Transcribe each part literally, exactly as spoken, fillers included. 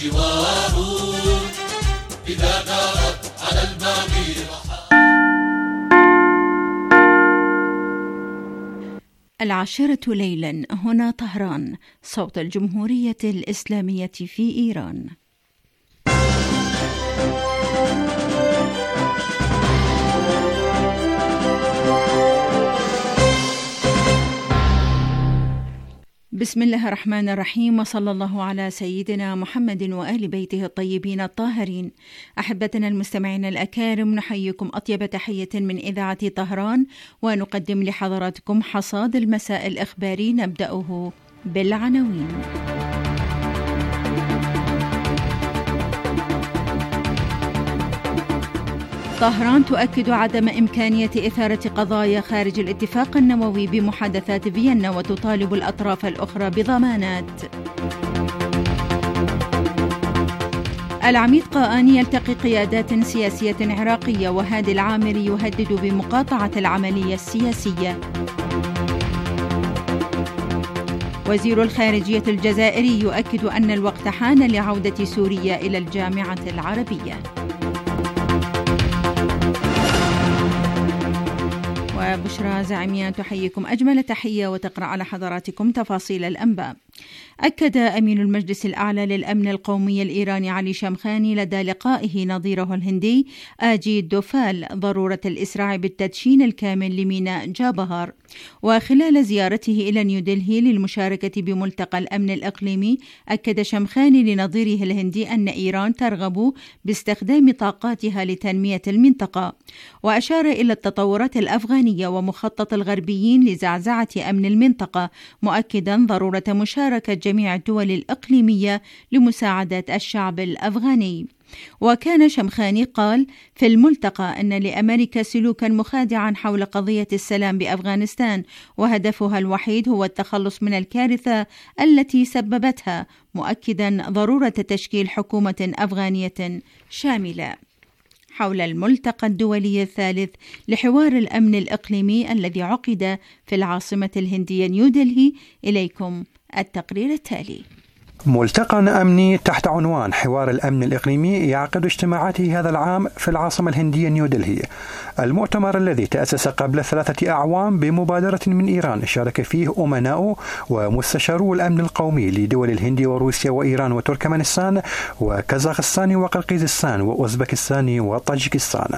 إذا دارت على الماضي. العاشرة ليلا، هنا طهران، صوت الجمهورية الإسلامية في إيران. بسم الله الرحمن الرحيم، وصلى الله على سيدنا محمد وآل بيته الطيبين الطاهرين. أحبتنا المستمعين الأكارم، نحييكم أطيب تحية من إذاعة طهران، ونقدم لحضراتكم حصاد المساء الإخباري، نبدأه بالعناوين. طهران تؤكد عدم إمكانية إثارة قضايا خارج الاتفاق النووي بمحادثات فيينا، وتطالب الأطراف الأخرى بضمانات. العميد قاآني يلتقي قيادات سياسية عراقية، وهادي العامري يهدد بمقاطعة العملية السياسية. وزير الخارجية الجزائري يؤكد أن الوقت حان لعودة سوريا إلى الجامعة العربية. وبشرى زعيمية تحييكم أجمل تحية وتقرأ على حضراتكم تفاصيل الأنباء. أكد أمين المجلس الأعلى للأمن القومي الإيراني علي شمخاني لدى لقائه نظيره الهندي أجيت دوفال ضرورة الإسراع بالتدشين الكامل لميناء جابهار. وخلال زيارته إلى نيودلهي للمشاركة بملتقى الأمن الإقليمي، أكد شمخاني لنظيره الهندي أن إيران ترغب باستخدام طاقاتها لتنمية المنطقة، وأشار إلى التطورات الأفغانية ومخطط الغربيين لزعزعة أمن المنطقة، مؤكدا ضرورة مشاركة جميع الدول الإقليمية لمساعدة الشعب الأفغاني. وكان شمخاني قال في الملتقى أن لأمريكا سلوكا مخادعا حول قضية السلام بأفغانستان، وهدفها الوحيد هو التخلص من الكارثة التي سببتها، مؤكدا ضرورة تشكيل حكومة أفغانية شاملة. حول الملتقى الدولي الثالث لحوار الأمن الإقليمي الذي عقد في العاصمة الهندية نيودلهي، إليكم التقرير التالي. ملتقى أمني تحت عنوان حوار الأمن الإقليمي يعقد اجتماعاته هذا العام في العاصمة الهندية نيودلهي. المؤتمر الذي تأسس قبل ثلاثة أعوام بمبادرة من إيران شارك فيه أمناء ومستشارو الأمن القومي لدول الهند وروسيا وإيران وتركمانستان وكازاخستان وقرقيزستان وأوزبكستان وطاجيكستان.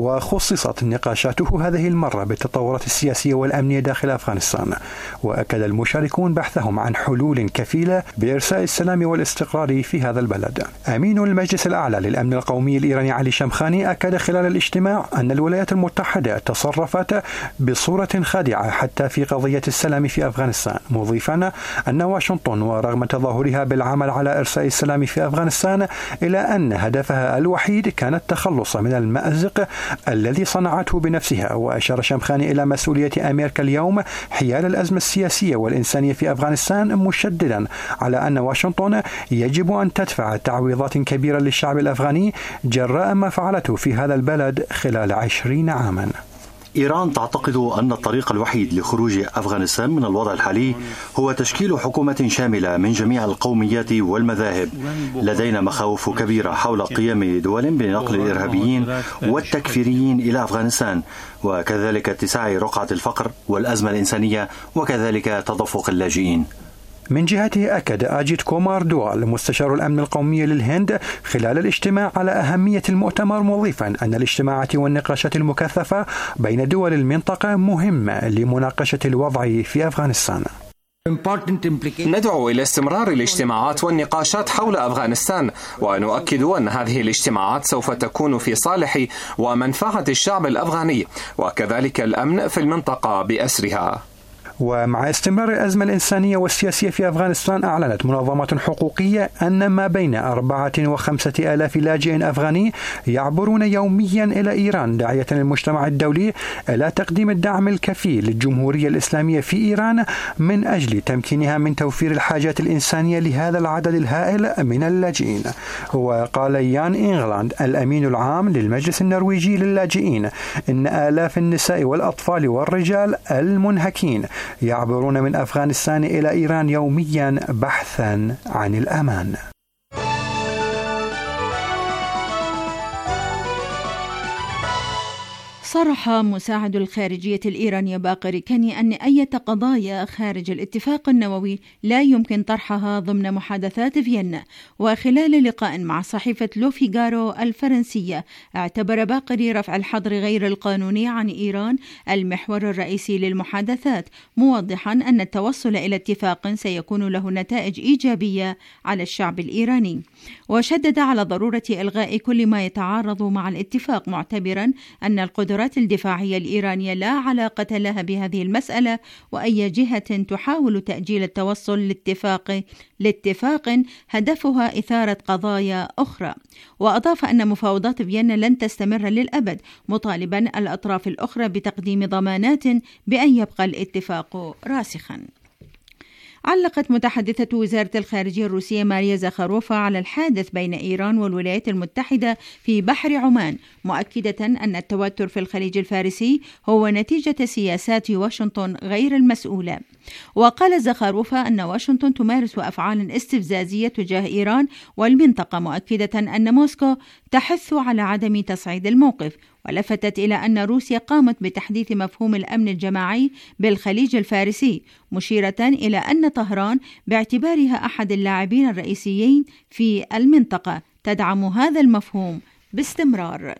وخصصت نقاشاته هذه المرة بالتطورات السياسية والأمنية داخل أفغانستان. وأكد المشاركون بحثهم عن حلول كفيلة بإرساء السلام والاستقرار في هذا البلد. أمين المجلس الأعلى للأمن القومي الإيراني علي شمخاني أكد خلال الاجتماع أن الولايات المتحدة تصرفت بصورة خادعة حتى في قضية السلام في أفغانستان، مضيفا أن واشنطن ورغم تظاهرها بالعمل على إرساء السلام في أفغانستان إلا أن هدفها الوحيد كان التخلص من المأزق الذي صنعته بنفسها. وأشار شمخاني إلى مسؤولية أمريكا اليوم حيال الأزمة السياسية والإنسانية في أفغانستان، مشددا على أن واشنطن يجب أن تدفع تعويضات كبيرة للشعب الأفغاني جراء ما فعلته في هذا البلد خلال عشرين عاما. إيران تعتقد أن الطريق الوحيد لخروج أفغانستان من الوضع الحالي هو تشكيل حكومة شاملة من جميع القوميات والمذاهب. لدينا مخاوف كبيرة حول قيام دول بنقل الإرهابيين والتكفيريين إلى أفغانستان، وكذلك اتساع رقعة الفقر والأزمة الإنسانية، وكذلك تدفق اللاجئين. من جهته أكد أجيت كومار دوال مستشار الأمن القومي للهند خلال الاجتماع على أهمية المؤتمر، مضيفا أن الاجتماعات والنقاشات المكثفة بين دول المنطقة مهمة لمناقشة الوضع في أفغانستان. ندعو إلى استمرار الاجتماعات والنقاشات حول أفغانستان، ونؤكد أن هذه الاجتماعات سوف تكون في صالح ومنفعة الشعب الأفغاني، وكذلك الأمن في المنطقة بأسرها. ومع استمرار الأزمة الإنسانية والسياسية في أفغانستان، أعلنت منظمات حقوقية أن ما بين أربعة وخمسة آلاف لاجئ أفغاني يعبرون يوميا إلى إيران، داعية المجتمع الدولي إلى تقديم الدعم الكفي للجمهورية الإسلامية في إيران من أجل تمكينها من توفير الحاجات الإنسانية لهذا العدد الهائل من اللاجئين. وقال يان إنغلاند الأمين العام للمجلس النرويجي للاجئين إن آلاف النساء والأطفال والرجال المنهكين يعبرون من أفغانستان إلى إيران يوميا بحثا عن الأمان. صرح مساعد الخارجية الإيراني باقر كاني أن أي قضايا خارج الاتفاق النووي لا يمكن طرحها ضمن محادثات فيينا. وخلال لقاء مع صحيفة لو فيغارو الفرنسية اعتبر باقري رفع الحظر غير القانوني عن إيران المحور الرئيسي للمحادثات، موضحا أن التوصل إلى اتفاق سيكون له نتائج إيجابية على الشعب الإيراني. وشدد على ضرورة إلغاء كل ما يتعارض مع الاتفاق، معتبرا أن القدرات الدفاعية الإيرانية لا علاقة لها بهذه المسألة، وأي جهة تحاول تأجيل التوصل لاتفاق لاتفاق هدفها إثارة قضايا أخرى. وأضاف أن مفاوضات فيينا لن تستمر للأبد، مطالبا الأطراف الأخرى بتقديم ضمانات بأن يبقى الاتفاق راسخا. علقت متحدثة وزارة الخارجية الروسية ماريا زخاروفا على الحادث بين إيران والولايات المتحدة في بحر عمان، مؤكدة أن التوتر في الخليج الفارسي هو نتيجة سياسات واشنطن غير المسؤولة. وقال زخاروفا أن واشنطن تمارس أفعال استفزازية تجاه إيران والمنطقة، مؤكدة أن موسكو تحث على عدم تصعيد الموقف. ولفتت إلى أن روسيا قامت بتحديث مفهوم الأمن الجماعي بالخليج الفارسي، مشيرة إلى أن طهران باعتبارها أحد اللاعبين الرئيسيين في المنطقة تدعم هذا المفهوم باستمرار.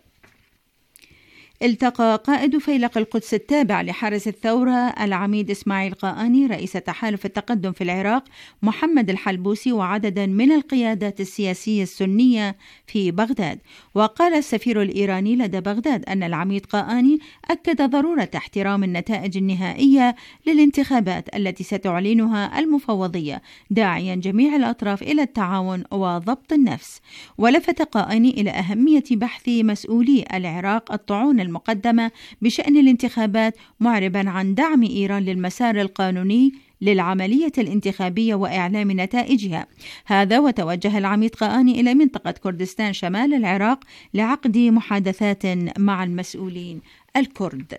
التقى قائد فيلق القدس التابع لحرس الثورة العميد إسماعيل قائني رئيس تحالف التقدم في العراق محمد الحلبوسي وعددا من القيادات السياسية السنية في بغداد. وقال السفير الإيراني لدى بغداد أن العميد قائني أكد ضرورة احترام النتائج النهائية للانتخابات التي ستعلنها المفوضية، داعيا جميع الأطراف إلى التعاون وضبط النفس. ولفت قائني إلى أهمية بحث مسؤولي العراق الطعون المقدمة بشأن الانتخابات، معربا عن دعم إيران للمسار القانوني للعملية الانتخابية وإعلام نتائجها. هذا وتوجه العميد قائني إلى منطقة كردستان شمال العراق لعقد محادثات مع المسؤولين الكرد.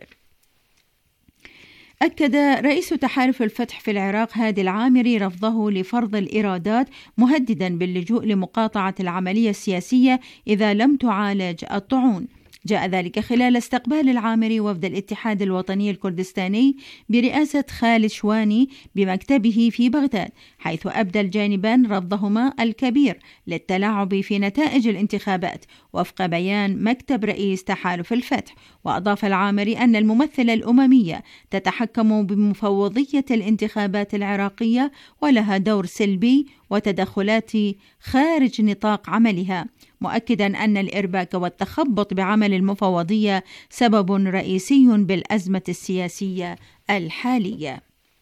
أكد رئيس تحالف الفتح في العراق هادي العامري رفضه لفرض الإيرادات، مهددا باللجوء لمقاطعة العملية السياسية إذا لم تعالج الطعون. جاء ذلك خلال استقبال العامري وفد الاتحاد الوطني الكردستاني برئاسة خالد شواني بمكتبه في بغداد، حيث أبدى الجانبان رفضهما الكبير للتلاعب في نتائج الانتخابات وفق بيان مكتب رئيس تحالف الفتح. وأضاف العامري أن الممثلة الأممية تتحكم بمفوضية الانتخابات العراقية ولها دور سلبي وتدخلات خارج نطاق عملها، مؤكدا أن الإرباك والتخبط بعمل المفوضية سبب رئيسي بالأزمة السياسية الحالية.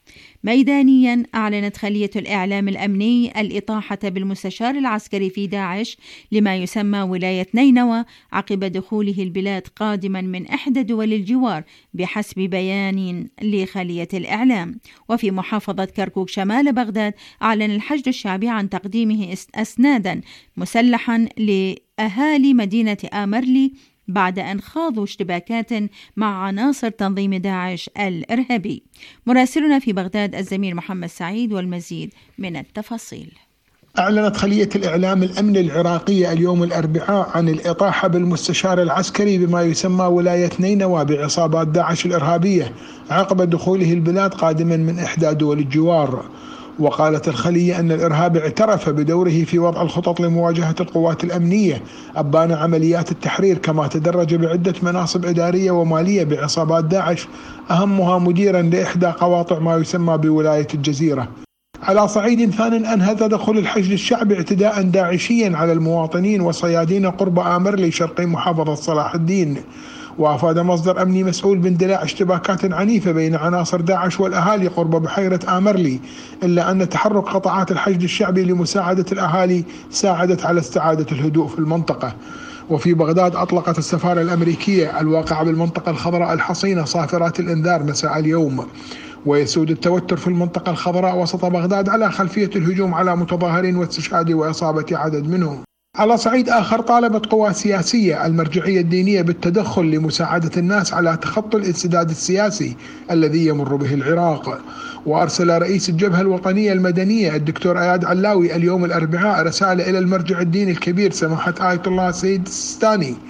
ميدانيا، أعلنت خلية الإعلام الأمني الإطاحة بالمستشار العسكري في داعش لما يسمى ولاية نينوى عقب دخوله البلاد قادما من إحدى دول الجوار بحسب بيان لخلية الإعلام. وفي محافظة كركوك شمال بغداد أعلن الحشد الشعبي عن تقديمه أسنادا مسلحا لأهالي مدينة آمرلي بعد أن خاضوا اشتباكات مع عناصر تنظيم داعش الإرهابي. مراسلنا في بغداد الزميل محمد سعيد والمزيد من التفاصيل. أعلنت خلية الإعلام الأمني العراقية اليوم الأربعاء عن الإطاحة بالمستشار العسكري بما يسمى ولاية نينوى بعصابات داعش الإرهابية عقب دخوله البلاد قادما من إحدى دول الجوار. وقالت الخلية أن الإرهاب اعترف بدوره في وضع الخطط لمواجهة القوات الأمنية أبان عمليات التحرير، كما تدرج بعدة مناصب إدارية ومالية بعصابات داعش، أهمها مديرا لإحدى قواطع ما يسمى بولاية الجزيرة. على صعيد ثان، أنهى تدخل الحشد الشعبي اعتداء داعشيا على المواطنين وصيادين قرب آمرلي شرقي محافظة صلاح الدين. وأفاد مصدر أمني مسؤول باندلاع اشتباكات عنيفة بين عناصر داعش والأهالي قرب بحيرة آمرلي، إلا أن تحرك قطاعات الحشد الشعبي لمساعدة الأهالي ساعدت على استعادة الهدوء في المنطقة. وفي بغداد أطلقت السفارة الأمريكية الواقعة بالمنطقة الخضراء الحصينة صافرات الإنذار مساء اليوم. ويسود التوتر في المنطقة الخضراء وسط بغداد على خلفية الهجوم على متظاهرين واستشهاد وإصابة عدد منهم. على صعيد آخر، طالبت قوى سياسية المرجعية الدينية بالتدخل لمساعدة الناس على تخطي الانسداد السياسي الذي يمر به العراق. وأرسل رئيس الجبهة الوطنية المدنية الدكتور اياد علاوي اليوم الأربعاء رسالة إلى المرجع الديني الكبير سماحة آية الله سيد السيستاني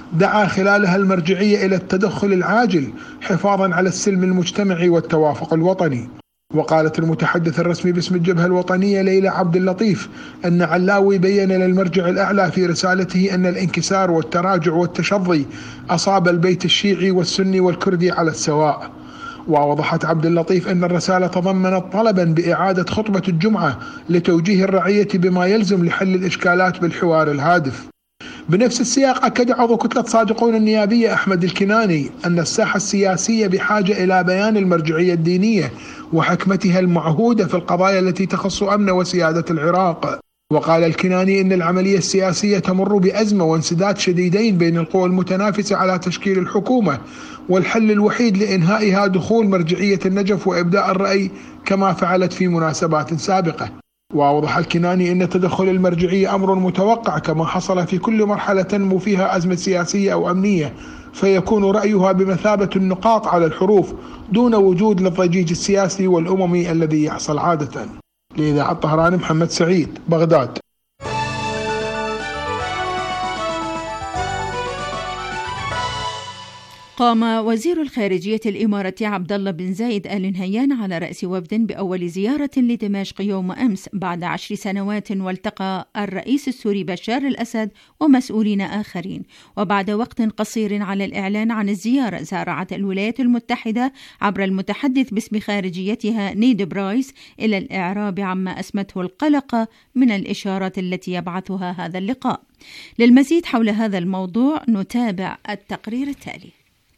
دعا خلالها المرجعية إلى التدخل العاجل حفاظا على السلم المجتمعي والتوافق الوطني. وقالت المتحدث الرسمي باسم الجبهة الوطنية ليلى عبد اللطيف أن علاوي بيّن للمرجع الأعلى في رسالته أن الانكسار والتراجع والتشظي أصاب البيت الشيعي والسني والكردي على السواء. ووضحت عبد اللطيف أن الرسالة تضمنت طلبا بإعادة خطبة الجمعة لتوجيه الرعية بما يلزم لحل الإشكالات بالحوار الهادف. بنفس السياق أكد عضو كتلة صادقون النيابية أحمد الكناني أن الساحة السياسية بحاجة إلى بيان المرجعية الدينية وحكمتها المعهودة في القضايا التي تخص أمن وسيادة العراق. وقال الكناني إن العملية السياسية تمر بأزمة وانسداد شديدين بين القوى المتنافسة على تشكيل الحكومة، والحل الوحيد لإنهائها دخول مرجعية النجف وإبداء الرأي كما فعلت في مناسبات سابقة. وأوضح الكناني أن تدخل المرجعية أمر متوقع كما حصل في كل مرحلة تنمو فيها أزمة سياسية أو أمنية، فيكون رأيها بمثابة النقاط على الحروف دون وجود للضجيج السياسي والأممي الذي يحصل عادة. لإذاعة طهران محمد سعيد، بغداد. قام وزير الخارجية الإماراتي عبد الله بن زايد آل نهيان على رأس وفد بأول زيارة لدمشق يوم أمس بعد عشر سنوات، والتقى الرئيس السوري بشار الأسد ومسؤولين آخرين. وبعد وقت قصير على الإعلان عن الزيارة، سارعت الولايات المتحدة عبر المتحدث باسم خارجيتها نيد برايس إلى الإعراب عما أسمته القلق من الإشارات التي يبعثها هذا اللقاء. للمزيد حول هذا الموضوع نتابع التقرير التالي.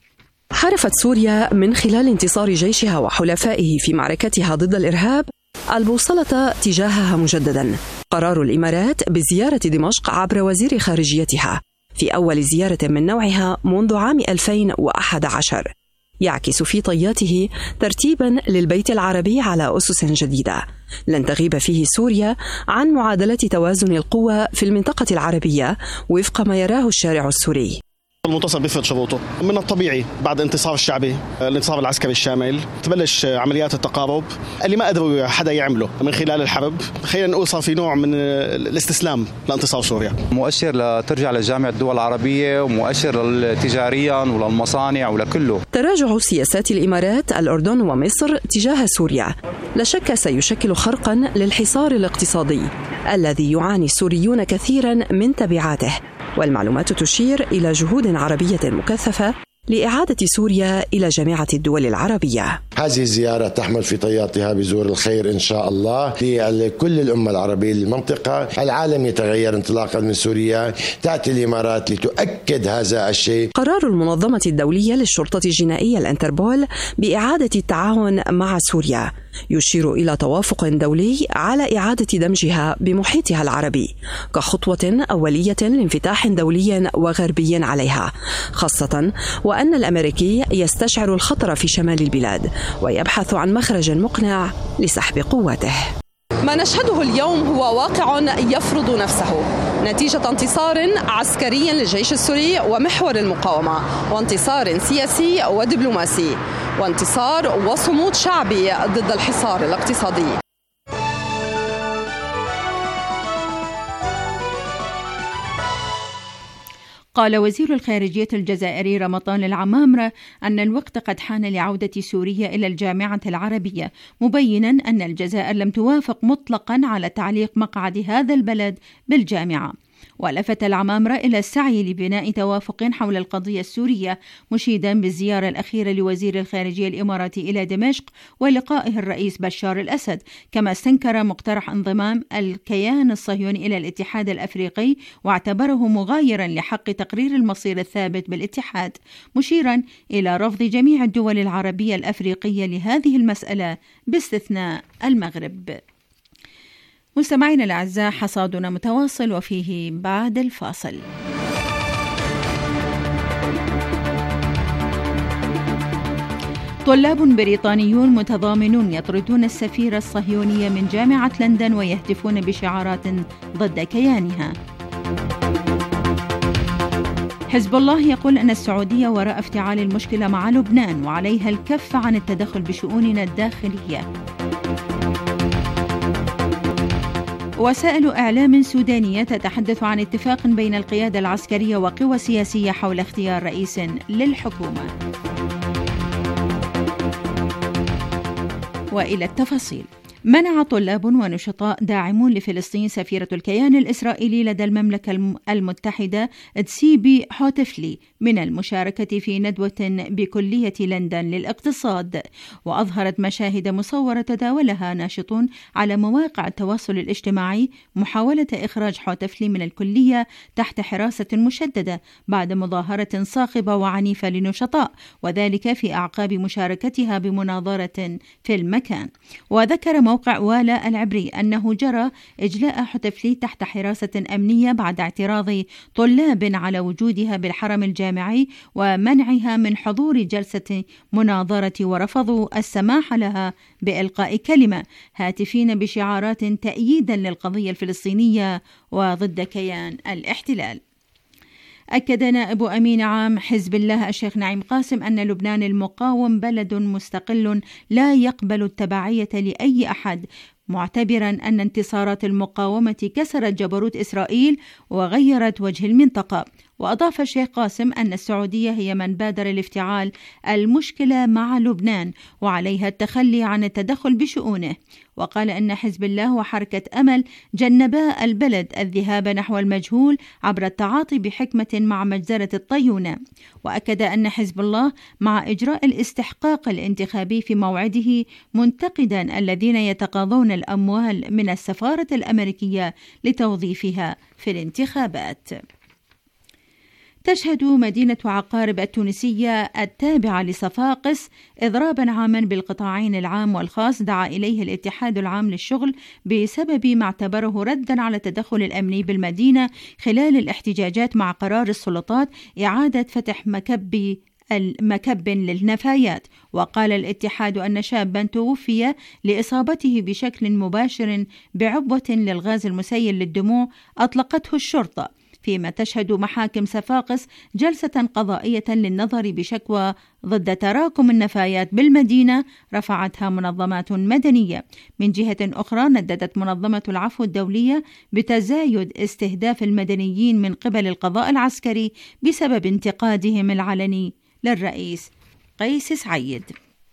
حرفت سوريا من خلال انتصار جيشها وحلفائه في معركتها ضد الإرهاب البوصلة تجاهها مجددا. قرار الإمارات بزيارة دمشق عبر وزير خارجيتها في أول زيارة من نوعها منذ عام ألفين وأحد عشر يعكس في طياته ترتيبا للبيت العربي على أسس جديدة لن تغيب فيه سوريا عن معادلة توازن القوى في المنطقة العربية وفق ما يراه الشارع السوري. المنتصر بيفرض شروطه. من الطبيعي بعد انتصار الشعبي، الانتصار العسكري الشامل، تبلش عمليات التقارب اللي ما قدروا حدا يعمله من خلال الحرب. خلينا نقول صار في نوع من الاستسلام لانتصار سوريا. مؤشر لترجع لجامعة الدول العربية، ومؤشر تجاريا وللمصانع ولكله. تراجع سياسات الإمارات، الأردن ومصر تجاه سوريا لا شك سيشكل خرقا للحصار الاقتصادي الذي يعاني السوريون كثيرا من تبعاته. والمعلومات تشير إلى جهود عربية مكثفة لإعادة سوريا إلى جامعة الدول العربية. هذه الزيارة تحمل في طياتها بذور الخير إن شاء الله لكل الأمة العربية المنطقة. العالم يتغير انطلاقا من سوريا، تأتي الإمارات لتؤكد هذا الشيء. قرار المنظمة الدولية للشرطة الجنائية الانتربول بإعادة التعاون مع سوريا يشير إلى توافق دولي على إعادة دمجها بمحيطها العربي كخطوة أولية لانفتاح دولي وغربي عليها، خاصة وأن الأمريكي يستشعر الخطر في شمال البلاد ويبحث عن مخرج مقنع لسحب قواته. ما نشهده اليوم هو واقع يفرض نفسه نتيجة انتصار عسكري للجيش السوري ومحور المقاومة، وانتصار سياسي ودبلوماسي، وانتصار وصمود شعبي ضد الحصار الاقتصادي. قال وزير الخارجية الجزائري رمضان العمامرة أن الوقت قد حان لعودة سوريا إلى الجامعة العربية، مبينا أن الجزائر لم توافق مطلقا على تعليق مقعد هذا البلد بالجامعة. ولفت العمامرة إلى السعي لبناء توافق حول القضية السورية، مشيدا بالزيارة الأخيرة لوزير الخارجية الإماراتي إلى دمشق ولقائه الرئيس بشار الأسد، كما استنكر مقترح انضمام الكيان الصهيوني إلى الاتحاد الأفريقي واعتبره مغايرا لحق تقرير المصير الثابت بالاتحاد، مشيرا إلى رفض جميع الدول العربية الأفريقية لهذه المسألة باستثناء المغرب. مستمعينا الأعزاء، حصادنا متواصل وفيه بعد الفاصل. طلاب بريطانيون متضامنون يطردون السفيرة الصهيونية من جامعة لندن ويهتفون بشعارات ضد كيانها. حزب الله يقول أن السعودية وراء افتعال المشكلة مع لبنان وعليها الكف عن التدخل بشؤوننا الداخلية. وسائل إعلام سودانية تتحدث عن اتفاق بين القيادة العسكرية وقوى سياسية حول اختيار رئيس للحكومة. وإلى التفاصيل. منع طلاب ونشطاء داعمون لفلسطين سفيرة الكيان الإسرائيلي لدى المملكة المتحدة تسيبي حوتفلي من المشاركة في ندوة بكلية لندن للاقتصاد، وأظهرت مشاهد مصورة تداولها ناشطون على مواقع التواصل الاجتماعي محاولة إخراج حوتفلي من الكلية تحت حراسة مشددة بعد مظاهرة صاخبة وعنيفة لنشطاء، وذلك في أعقاب مشاركتها بمناظرة في المكان. وذكر موقع والا العبري أنه جرى إجلاء حوتفلي تحت حراسة أمنية بعد اعتراض طلاب على وجودها بالحرم الجامعي ومنعها من حضور جلسة مناظرة، ورفضوا السماح لها بإلقاء كلمة، هاتفين بشعارات تأييدا للقضية الفلسطينية وضد كيان الاحتلال. أكد نائب أمين عام حزب الله الشيخ نعيم قاسم أن لبنان المقاوم بلد مستقل لا يقبل التبعية لأي أحد، معتبرا أن انتصارات المقاومة كسرت جبروت إسرائيل وغيرت وجه المنطقة. وأضاف الشيخ قاسم أن السعودية هي من بادر لافتعال المشكلة مع لبنان وعليها التخلي عن التدخل بشؤونه. وقال أن حزب الله وحركة أمل جنبا البلد الذهاب نحو المجهول عبر التعاطي بحكمة مع مجزرة الطيونة. وأكد أن حزب الله مع إجراء الاستحقاق الانتخابي في موعده، منتقدا الذين يتقاضون الأموال من السفارة الأمريكية لتوظيفها في الانتخابات. تشهد مدينة عقارب التونسية التابعة لصفاقس إضرابا عاما بالقطاعين العام والخاص دعا إليه الاتحاد العام للشغل بسبب ما اعتبره ردا على التدخل الأمني بالمدينة خلال الاحتجاجات مع قرار السلطات إعادة فتح مكب المكب للنفايات. وقال الاتحاد أن شابا توفي لإصابته بشكل مباشر بعبوة للغاز المسيل للدموع أطلقته الشرطة، فيما تشهد محاكم صفاقس جلسة قضائية للنظر بشكوى ضد تراكم النفايات بالمدينة رفعتها منظمات مدنية. من جهة أخرى نددت منظمة العفو الدولية بتزايد استهداف المدنيين من قبل القضاء العسكري بسبب انتقادهم العلني للرئيس قيس سعيد.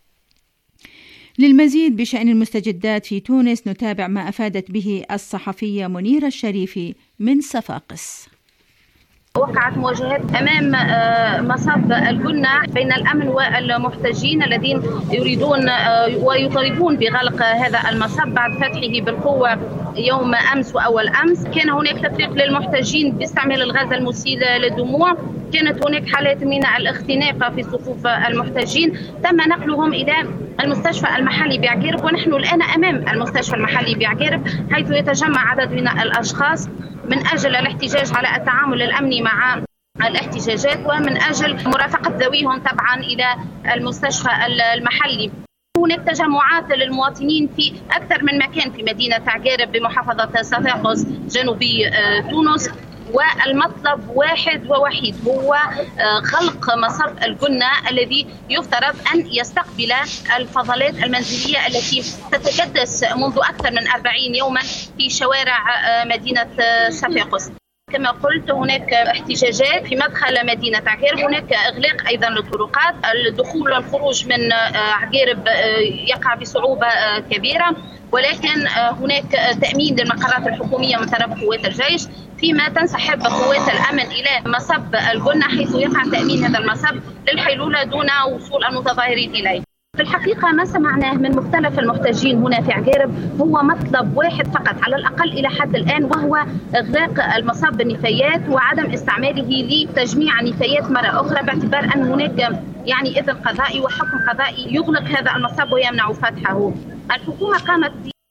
للمزيد بشأن المستجدات في تونس نتابع ما أفادت به الصحفية منيرة الشريفي من صفاقس. وقعت مواجهات أمام مصب الجنة بين الأمن والمحتجين الذين يريدون ويطالبون بغلق هذا المصب بعد فتحه بالقوة يوم أمس وأول أمس. كان هناك تفريق للمحتجين باستعمال الغاز المسيل للدموع، كانت هناك حالات من الاختناق في صفوف المحتجين، تم نقلهم إلى المستشفى المحلي بعقارب، ونحن الآن أمام المستشفى المحلي بعقارب حيث يتجمع عدد من الأشخاص من أجل الاحتجاج على التعامل الأمني مع الاحتجاجات ومن أجل مرافقة ذويهم طبعا إلى المستشفى المحلي. هناك تجمعات للمواطنين في أكثر من مكان في مدينة عقارب بمحافظة صفاقس جنوبي تونس، والمطلب واحد ووحيد هو خلق مصب الجنة الذي يفترض أن يستقبل الفضلات المنزلية التي تتكدس منذ أكثر من أربعين يوما في شوارع مدينة صفاقس. كما قلت هناك احتجاجات في مدخل مدينة عقارب، هناك إغلاق أيضا للطرقات، الدخول والخروج من عقارب يقع بصعوبة كبيرة، ولكن هناك تأمين للمقرات الحكومية من طرف قوات الجيش، فيما تنسحب قوات الأمن إلى مصب الجنة حيث يقع تأمين هذا المصب للحيلولة دون وصول المتظاهرين إليه. في الحقيقة ما سمعناه من مختلف المحتجين هنا في عقارب هو مطلب واحد فقط على الأقل إلى حد الآن، وهو إغلاق المصب بالنفايات وعدم استعماله لتجميع النفايات مرة أخرى، باعتبار أن هناك يعني إذن قضائي وحكم قضائي يغلق هذا المصب ويمنع فتحه. الحكومة قامت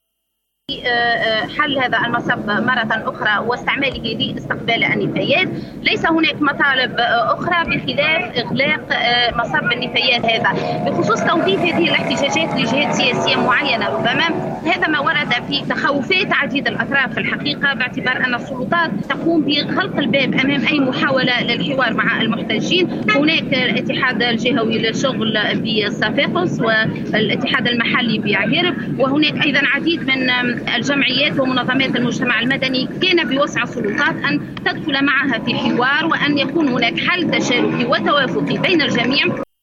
حل هذا المصب مرة أخرى واستعماله لاستقبال النفايات. ليس هناك مطالب أخرى بخلاف إغلاق مصب النفايات هذا. بخصوص توظيف هذه الاحتجاجات لجهات سياسية معينة ربما هذا ما ورد في تخوفات عديد الأطراف في الحقيقة، باعتبار أن السلطات تقوم بغلق الباب أمام أي محاولة للحوار مع المحتجين. هناك الاتحاد الجهوي للشغل بصفاقس والاتحاد المحلي بعقارب، وهناك أيضا عديد من الجمعيات ومنظمات المجتمع المدني كان بوسع السلطات أن تدخل معها في حوار وأن يكون هناك حل تشاركي وتوافقي بين الجميع.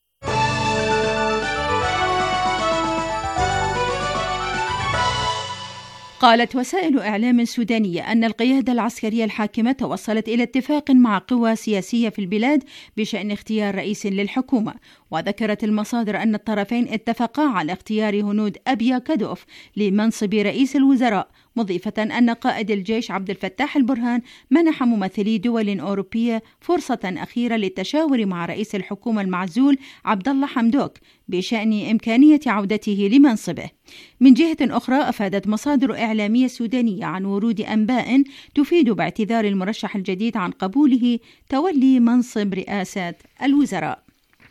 قالت وسائل إعلام سودانية أن القيادة العسكرية الحاكمة توصلت إلى اتفاق مع قوى سياسية في البلاد بشأن اختيار رئيس للحكومة، وذكرت المصادر أن الطرفين اتفقا على اختيار هنود أبيا كادوف لمنصب رئيس الوزراء، مضيفة أن قائد الجيش عبد الفتاح البرهان منح ممثلي دول أوروبية فرصة أخيرة للتشاور مع رئيس الحكومة المعزول عبد الله حمدوك بشأن إمكانية عودته لمنصبه. من جهة أخرى، أفادت مصادر إعلامية سودانية عن ورود أنباء تفيد باعتذار المرشح الجديد عن قبوله تولي منصب رئاسة الوزراء.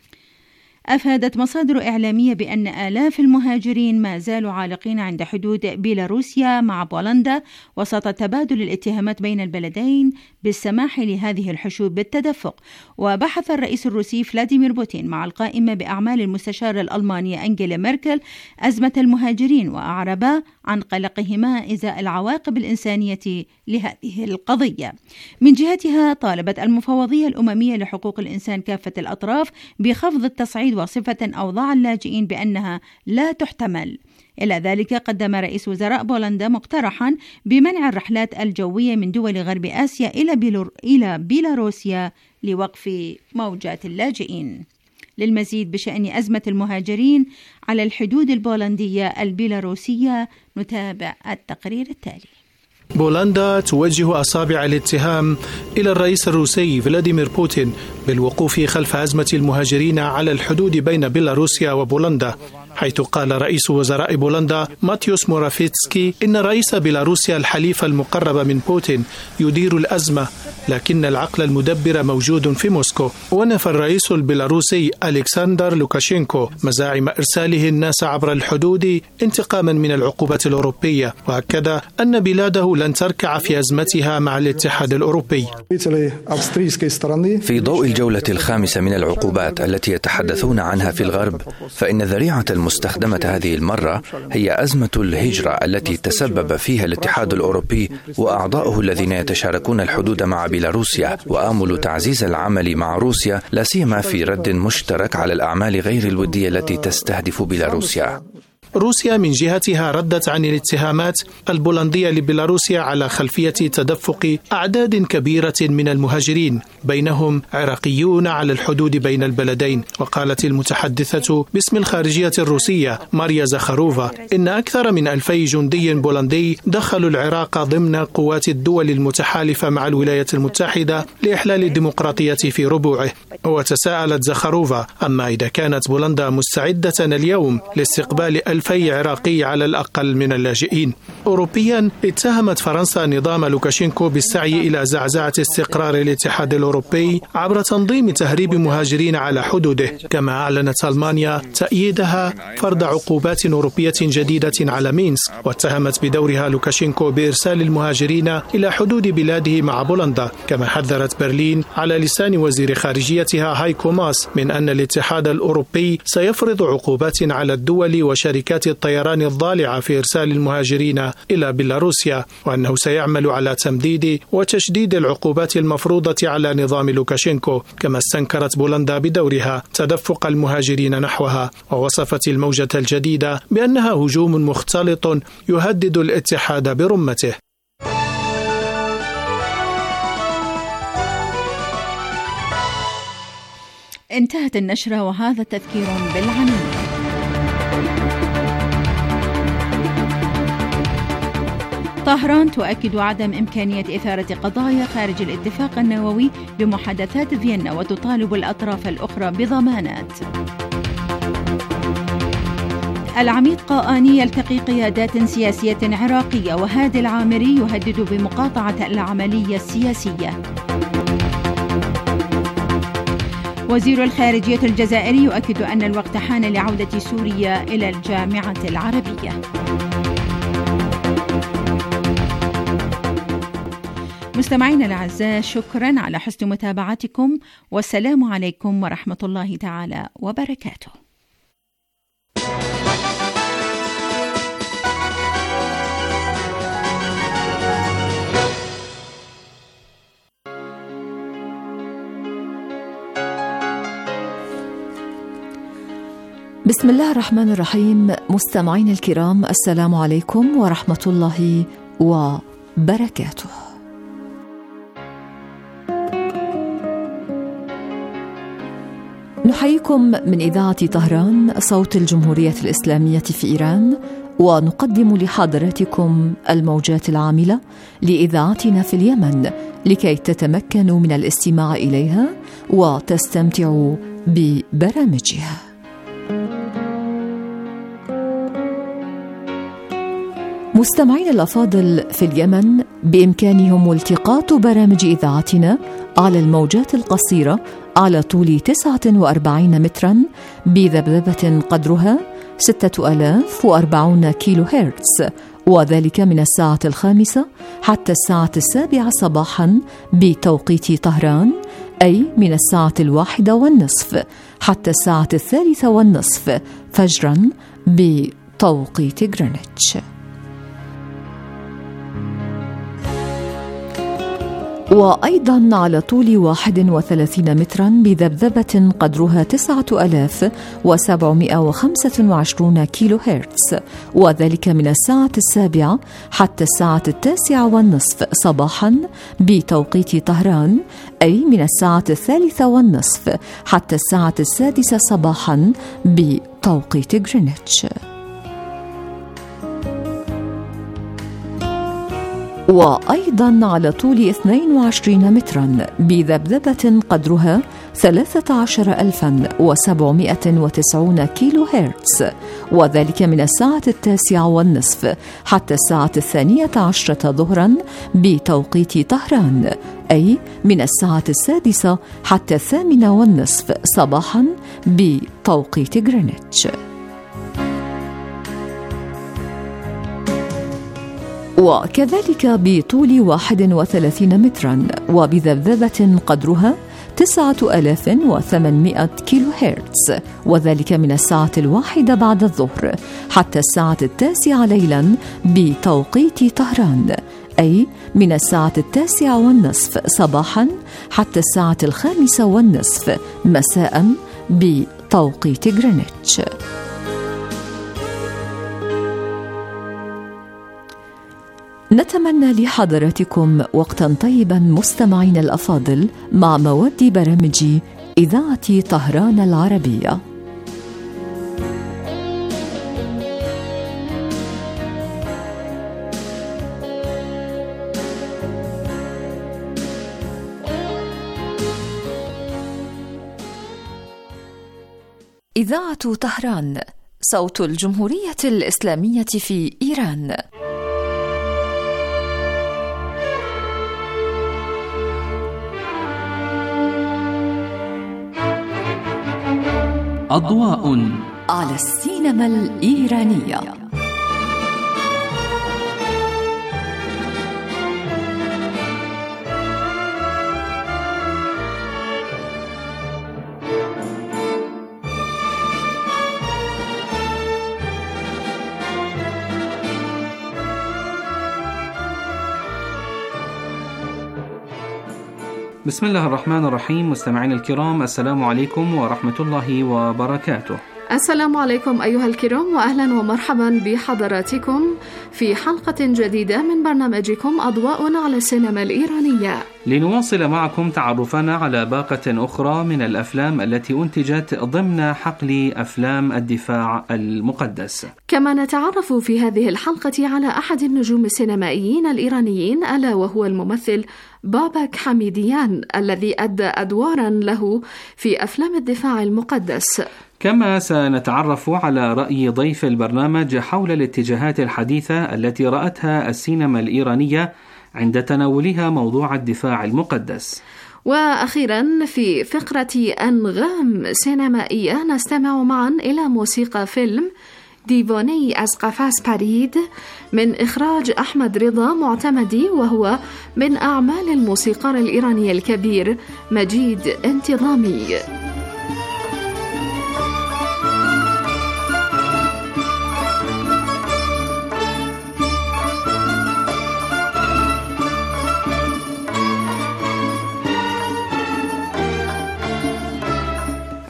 أفادت مصادر إعلامية بأن آلاف المهاجرين ما زالوا عالقين عند حدود بيلاروسيا مع بولندا وسط تبادل الاتهامات بين البلدين بالسماح لهذه الحشود بالتدفق. وبحث الرئيس الروسي فلاديمير بوتين مع القائمة بأعمال المستشارة الألمانية أنجيلا ميركل أزمة المهاجرين، وأعربا عن قلقهما إزاء العواقب الإنسانية لهذه القضية. من جهتها، طالبت المفوضية الأممية لحقوق الإنسان كافة الأطراف بخفض التصعيد وصفة أوضاع اللاجئين بأنها لا تحتمل. إلى ذلك، قدم رئيس وزراء بولندا مقترحا بمنع الرحلات الجوية من دول غرب آسيا إلى بيلور... إلى بيلاروسيا لوقف موجات اللاجئين. للمزيد بشأن أزمة المهاجرين على الحدود البولندية البيلاروسية نتابع التقرير التالي. بولندا توجه أصابع الاتهام إلى الرئيس الروسي فلاديمير بوتين بالوقوف خلف أزمة المهاجرين على الحدود بين بيلاروسيا وبولندا، حيث قال رئيس وزراء بولندا ماتيوس مورافيتسكي إن رئيس بيلاروسيا الحليف المقرب من بوتين يدير الأزمة، لكن العقل المدبر موجود في موسكو. ونفى الرئيس البيلاروسي ألكسندر لوكاشينكو مزاعم إرساله الناس عبر الحدود انتقاما من العقوبات الأوروبية، وأكد أن بلاده لن تركع في أزمتها مع الاتحاد الأوروبي. في ضوء الجولة الخامسة من العقوبات التي يتحدثون عنها في الغرب، فإن ذريعة المستخدمة هذه المرة هي أزمة الهجرة التي تسبب فيها الاتحاد الأوروبي وأعضاؤه الذين يتشاركون الحدود مع بيلاروسيا، وآمل تعزيز العمل مع روسيا لا سيما في رد مشترك على الأعمال غير الودية التي تستهدف بيلاروسيا. روسيا من جهتها ردت عن الاتهامات البولندية لبيلاروسيا على خلفية تدفق أعداد كبيرة من المهاجرين، بينهم عراقيون على الحدود بين البلدين. وقالت المتحدثة باسم الخارجية الروسية ماريا زخاروفا إن أكثر من ألفي جندي بولندي دخلوا العراق ضمن قوات الدول المتحالفة مع الولايات المتحدة لإحلال الديمقراطية في ربوعه. وتساءلت زخاروفا أما إذا كانت بولندا مستعدة اليوم لاستقبال ألفي عراقي على الأقل من اللاجئين. أوروبيا اتهمت فرنسا نظام لوكاشينكو بالسعي إلى زعزعة استقرار الاتحاد الأوروبي عبر تنظيم تهريب مهاجرين على حدوده، كما أعلنت ألمانيا تأييدها فرض عقوبات أوروبية جديدة على مينسك، واتهمت بدورها لوكاشينكو بإرسال المهاجرين إلى حدود بلاده مع بولندا. كما حذرت برلين على لسان وزير خارجيتها هايكو ماس من أن الاتحاد الأوروبي سيفرض عقوبات على الدول وشركات الطيران الضالعة في إرسال المهاجرين إلى بيلاروسيا، وأنه سيعمل على تمديد وتشديد العقوبات المفروضة على نظام لوكاشينكو. كما استنكرت بولندا بدورها تدفق المهاجرين نحوها، ووصفت الموجة الجديدة بأنها هجوم مختلط يهدد الاتحاد برمته. انتهت النشرة وهذا تذكير بالعناوين. طهران تؤكد عدم إمكانية إثارة قضايا خارج الاتفاق النووي بمحادثات فيينا وتطالب الأطراف الأخرى بضمانات. العميد قاآني يلتقي قيادات سياسية عراقية، وهادي العامري يهدد بمقاطعة العملية السياسية. وزير الخارجية الجزائري يؤكد أن الوقت حان لعودة سوريا إلى الجامعة العربية. مستمعينا الأعزاء، شكرا على حسن متابعتكم، والسلام عليكم ورحمة الله تعالى وبركاته. بسم الله الرحمن الرحيم. مستمعين الكرام، السلام عليكم ورحمة الله وبركاته. نحييكم من إذاعة طهران صوت الجمهورية الإسلامية في إيران، ونقدم لحضراتكم الموجات العاملة لإذاعتنا في اليمن لكي تتمكنوا من الاستماع إليها وتستمتعوا ببرامجها. مستمعين الأفاضل، في اليمن بإمكانهم التقاط برامج إذاعتنا على الموجات القصيرة على طول تسعة وأربعين متراً بذبذبة قدرها ستة آلاف وأربعون كيلو هرتز، وذلك من الساعة الخامسة حتى الساعة السابعة صباحاً بتوقيت طهران، أي من الساعة الواحدة والنصف حتى الساعة الثالثة والنصف فجراً بتوقيت غرينتش. وأيضاً على طول واحد وثلاثين متراً بذبذبة قدرها تسعة آلاف وسبعمائة وخمسة وعشرين كيلو هرتز، وذلك من الساعة السابعة حتى الساعة التاسعة والنصف صباحاً بتوقيت طهران، أي من الساعة الثالثة والنصف حتى الساعة السادسة صباحاً بتوقيت غرينتش. وأيضاً على طول اثنين وعشرين متراً بذبذبة قدرها ثلاثة عشر ألفاً وسبعمائة وتسعين كيلو هرتز، وذلك من الساعة التاسعة والنصف حتى الساعة الثانية عشرة ظهراً بتوقيت طهران، أي من الساعة السادسة حتى الثامنة والنصف صباحاً بتوقيت غرينتش. وكذلك بطول واحد وثلاثين متراً وبذبذبة قدرها تسعة آلاف وثمانمائة كيلو هرتز، وذلك من الساعة الواحدة بعد الظهر حتى الساعة التاسعة ليلاً بتوقيت طهران، أي من الساعة التاسعة والنصف صباحاً حتى الساعة الخامسة والنصف مساءً بتوقيت غرينتش. نتمنى لحضراتكم وقتا طيبا مستمعين الأفاضل مع مواد برامج إذاعة طهران العربية. إذاعة طهران صوت الجمهورية الإسلامية في إيران. أضواء على السينما الإيرانية. بسم الله الرحمن الرحيم. مستمعين الكرام، السلام عليكم ورحمة الله وبركاته. السلام عليكم أيها الكرام، وأهلا ومرحبا بحضراتكم في حلقة جديدة من برنامجكم أضواء على السينما الإيرانية، لنواصل معكم تعرفنا على باقة أخرى من الأفلام التي أنتجت ضمن حقل أفلام الدفاع المقدس. كما نتعرف في هذه الحلقة على أحد النجوم السينمائيين الإيرانيين، ألا وهو الممثل بابك حميديان الذي أدى أدوارا له في أفلام الدفاع المقدس. كما سنتعرف على رأي ضيف البرنامج حول الاتجاهات الحديثة التي رأتها السينما الإيرانية عند تناولها موضوع الدفاع المقدس. وأخيرا في فقرة أنغام سينمائية نستمع معا إلى موسيقى فيلم ديواني از قفس پرید من إخراج أحمد رضا معتمدي، وهو من أعمال الموسيقار الإيراني الكبير مجيد انتظامي.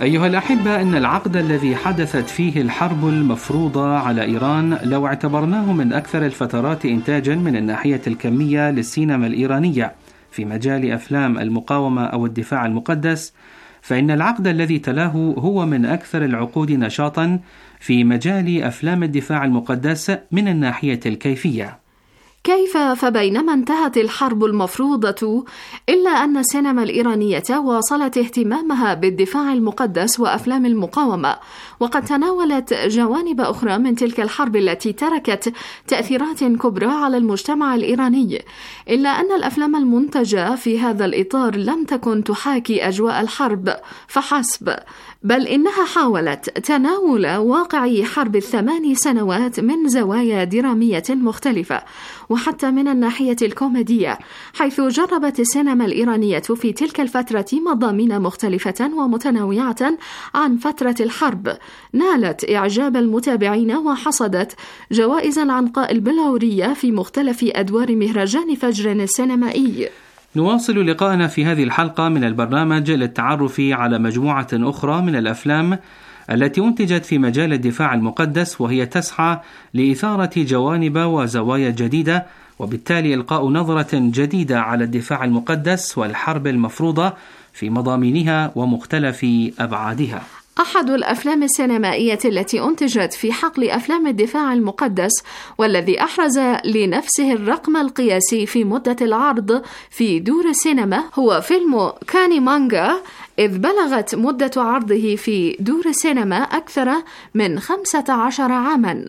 أيها الأحبة، إن العقد الذي حدثت فيه الحرب المفروضة على إيران لو اعتبرناه من أكثر الفترات إنتاجا من الناحية الكمية للسينما الإيرانية في مجال أفلام المقاومة أو الدفاع المقدس، فإن العقد الذي تلاه هو من أكثر العقود نشاطا في مجال أفلام الدفاع المقدس من الناحية الكيفية. كيف فبينما انتهت الحرب المفروضة إلا أن السينما الإيرانية واصلت اهتمامها بالدفاع المقدس وأفلام المقاومة، وقد تناولت جوانب أخرى من تلك الحرب التي تركت تأثيرات كبرى على المجتمع الإيراني، إلا أن الأفلام المنتجة في هذا الإطار لم تكن تحاكي أجواء الحرب فحسب، بل إنها حاولت تناول واقع حرب الثمان سنوات من زوايا درامية مختلفة، وحتى من الناحية الكوميدية، حيث جربت السينما الإيرانية في تلك الفترة مضامين مختلفة ومتنوعة عن فترة الحرب نالت إعجاب المتابعين وحصدت جوائز العنقاء البلورية في مختلف أدوار مهرجان فجر السينمائي. نواصل لقاءنا في هذه الحلقة من البرنامج للتعرف على مجموعة أخرى من الأفلام التي أنتجت في مجال الدفاع المقدس، وهي تسعى لإثارة جوانب وزوايا جديدة، وبالتالي إلقاء نظرة جديدة على الدفاع المقدس والحرب المفروضة في مضامينها ومختلف أبعادها. أحد الأفلام السينمائية التي أنتجت في حقل أفلام الدفاع المقدس والذي أحرز لنفسه الرقم القياسي في مدة العرض في دور السينما هو فيلم كاني مانجا، إذ بلغت مدة عرضه في دور السينما أكثر من خمسة عشر عاما.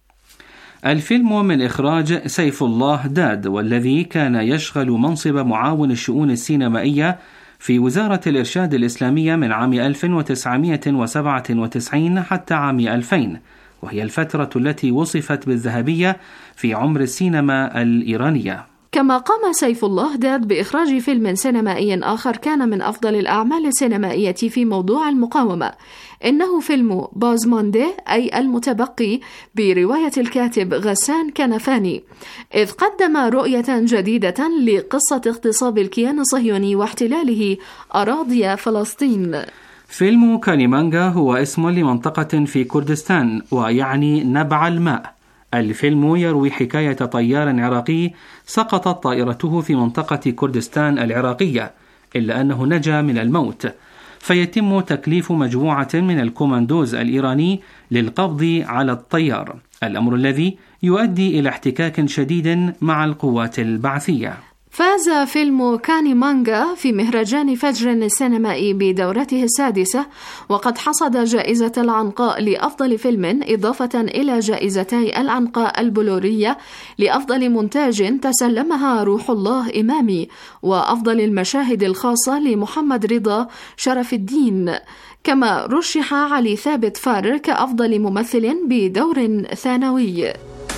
الفيلم من إخراج سيف الله داد، والذي كان يشغل منصب معاون الشؤون السينمائية في وزارة الإرشاد الإسلامية من عام ألف وتسعمائة وسبعة وتسعين حتى عام ألفين، وهي الفترة التي وصفت بالذهبية في عمر السينما الإيرانية. كما قام سيف الله داد بإخراج فيلم سينمائي آخر كان من أفضل الأعمال السينمائية في موضوع المقاومة، إنه فيلم بازموندي أي المتبقي برواية الكاتب غسان كنفاني، إذ قدم رؤية جديدة لقصة اغتصاب الكيان الصهيوني واحتلاله أراضي فلسطين. فيلم كاني مانجا هو اسم لمنطقة في كردستان ويعني نبع الماء. الفيلم يروي حكاية طيار عراقي سقطت طائرته في منطقة كردستان العراقية، إلا أنه نجا من الموت، فيتم تكليف مجموعة من الكوماندوز الإيراني للقبض على الطيار، الأمر الذي يؤدي إلى احتكاك شديد مع القوات البعثية. فاز فيلم كاني مانجا في مهرجان فجر السينمائي بدورته السادسة، وقد حصد جائزة العنقاء لأفضل فيلم، إضافة إلى جائزتي العنقاء البلورية لأفضل مونتاج تسلمها روح الله إمامي، وأفضل المشاهد الخاصة لمحمد رضا شرف الدين. كما رشح علي ثابت فار كأفضل ممثل بدور ثانوي.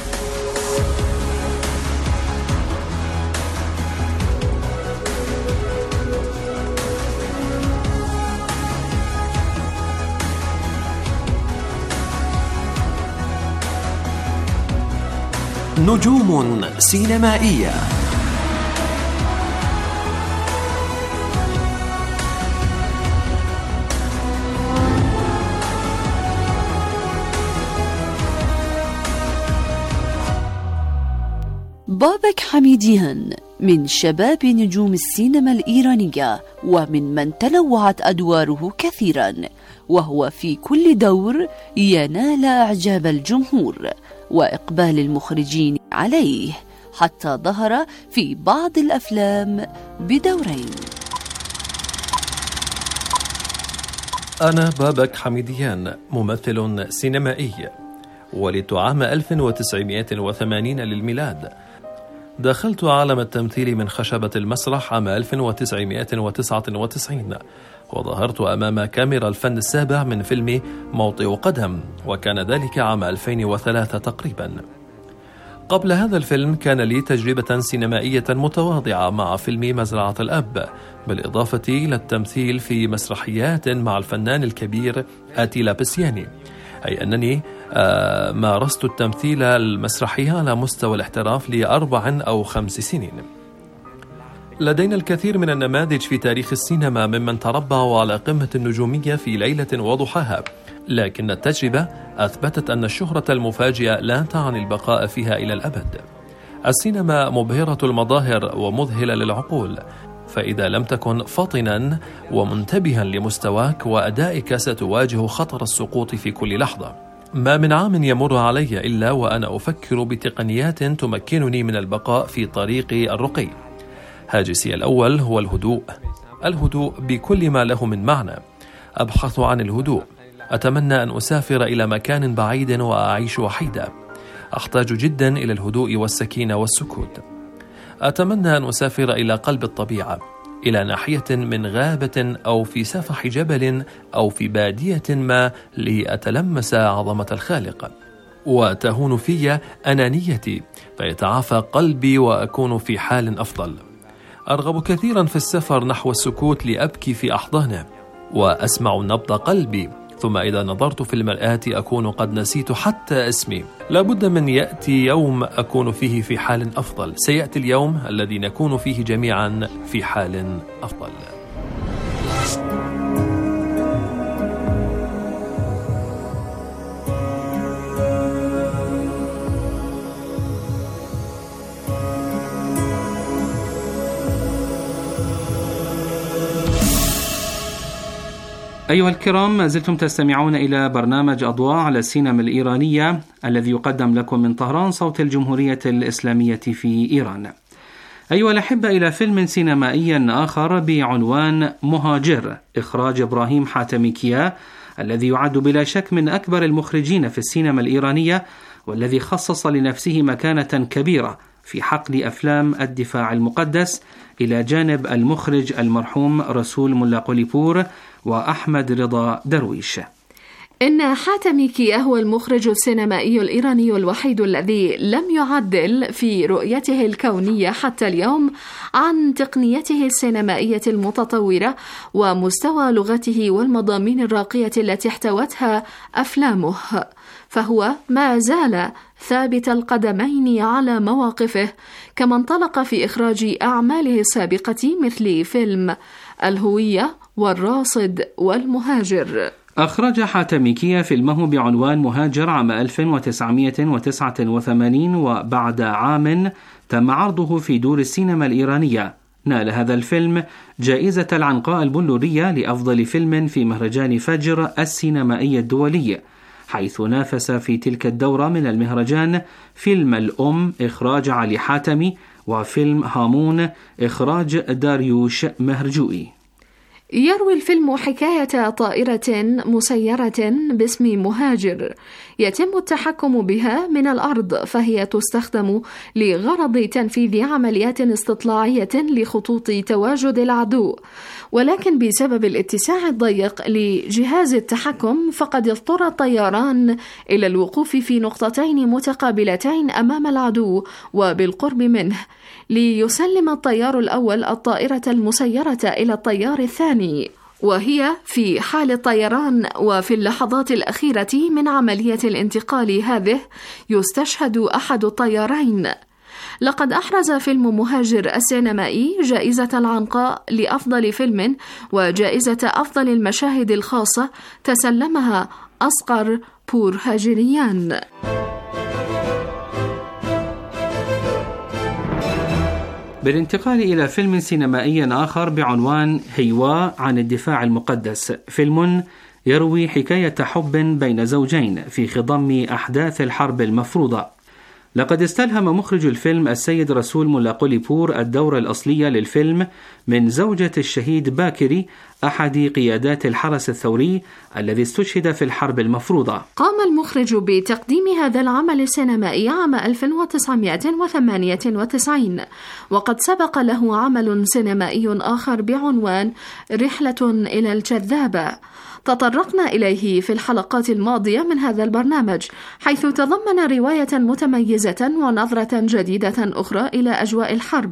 نجوم سينمائية. بابك حميديان من شباب نجوم السينما الإيرانية، ومن من تنوعت أدواره كثيرا، وهو في كل دور ينال إعجاب الجمهور وإقبال المخرجين عليه، حتى ظهر في بعض الأفلام بدورين. أنا بابك حميديان، ممثل سينمائي، ولدت عام ألف وتسعمائة وثمانين للميلاد. دخلت عالم التمثيل من خشبة المسرح عام ألف وتسعمائة وتسعة وتسعين، وظهرت أمام كاميرا الفن السابع من فيلم موطئ قدم، وكان ذلك عام ألفين وثلاثة تقريبا. قبل هذا الفيلم كان لي تجربة سينمائية متواضعة مع فيلم مزرعة الأب، بالإضافة إلى التمثيل في مسرحيات مع الفنان الكبير آتيلا بسياني، أي أنني آه مارست التمثيل المسرحي على مستوى الاحتراف لأربع أو خمس سنين. لدينا الكثير من النماذج في تاريخ السينما ممن تربعوا على قمة النجومية في ليلة وضحاها، لكن التجربة أثبتت أن الشهرة المفاجئة لا تعني البقاء فيها إلى الأبد. السينما مبهرة المظاهر ومذهلة للعقول، فإذا لم تكن فطنا ومنتبها لمستواك وأدائك ستواجه خطر السقوط في كل لحظة. ما من عام يمر علي إلا وأنا أفكر بتقنيات تمكنني من البقاء في طريق الرقي. هاجسي الأول هو الهدوء. الهدوء بكل ما له من معنى. أبحث عن الهدوء. أتمنى أن أسافر إلى مكان بعيد وأعيش وحيدا. أحتاج جدا إلى الهدوء والسكينة والسكوت. أتمنى أن أسافر إلى قلب الطبيعة، إلى ناحية من غابة أو في سفح جبل أو في بادية ما لأتلمس عظمة الخالق، وتهون في أنانيتي فيتعافى قلبي وأكون في حال أفضل. أرغب كثيرا في السفر نحو السكوت لأبكي في أحضانه وأسمع نبض قلبي، ثم إذا نظرت في المرآة أكون قد نسيت حتى اسمي. لابد من يأتي يوم أكون فيه في حال أفضل. سيأتي اليوم الذي نكون فيه جميعا في حال أفضل. أيها الكرام، ما زلتم تستمعون إلى برنامج أضواء على السينما الإيرانية الذي يقدم لكم من طهران صوت الجمهورية الإسلامية في إيران. أيها الأحبة، إلى فيلم سينمائي آخر بعنوان مهاجر، إخراج إبراهيم حاتميكيا، الذي يعد بلا شك من أكبر المخرجين في السينما الإيرانية، والذي خصص لنفسه مكانة كبيرة في حقل أفلام الدفاع المقدس إلى جانب المخرج المرحوم رسول ملا قليبور وأحمد رضا درويش. إن حاتميكيا هو المخرج السينمائي الإيراني الوحيد الذي لم يعدل في رؤيته الكونية حتى اليوم عن تقنيته السينمائية المتطورة ومستوى لغته والمضامين الراقية التي احتوتها أفلامه، فهو ما زال ثابت القدمين على مواقفه، كما انطلق في إخراج أعماله السابقة مثل فيلم الهوية والراصد والمهاجر. أخرج حاتميكيا فيلمه بعنوان مهاجر عام ألف وتسعمائة وتسعة وثمانين، وبعد عام تم عرضه في دور السينما الإيرانية. نال هذا الفيلم جائزة العنقاء البلورية لأفضل فيلم في مهرجان فجر السينمائي الدولي، حيث نافس في تلك الدورة من المهرجان فيلم الأم إخراج علي حاتمي، وفيلم هامون إخراج داريوش مهرجوئي. يروي الفيلم حكاية طائرة مسيرة باسم مهاجر يتم التحكم بها من الأرض، فهي تستخدم لغرض تنفيذ عمليات استطلاعية لخطوط تواجد العدو، ولكن بسبب الاتساع الضيق لجهاز التحكم فقد اضطر الطيران إلى الوقوف في نقطتين متقابلتين أمام العدو وبالقرب منه، ليسلم الطيار الأول الطائرة المسيرة إلى الطيار الثاني، وهي في حال الطيران وفي اللحظات الأخيرة من عملية الانتقال هذه يستشهد أحد الطيارين. لقد أحرز فيلم مهاجر السينمائي جائزة العنقاء لأفضل فيلم وجائزة أفضل المشاهد الخاصة تسلمها أصقر بورهاجريان. بالانتقال إلى فيلم سينمائي آخر بعنوان هيوا عن الدفاع المقدس، فيلم يروي حكاية حب بين زوجين في خضم أحداث الحرب المفروضة. لقد استلهم مخرج الفيلم السيد رسول ملا قليبور الدور الأصلي للفيلم من زوجة الشهيد باكري، أحد قيادات الحرس الثوري الذي استشهد في الحرب المفروضة. قام المخرج بتقديم هذا العمل السينمائي عام ألف وتسعمائة وثمانية وتسعين، وقد سبق له عمل سينمائي آخر بعنوان رحلة إلى الجذابة، تطرقنا إليه في الحلقات الماضية من هذا البرنامج، حيث تضمن رواية متميزة ونظرة جديدة أخرى إلى أجواء الحرب.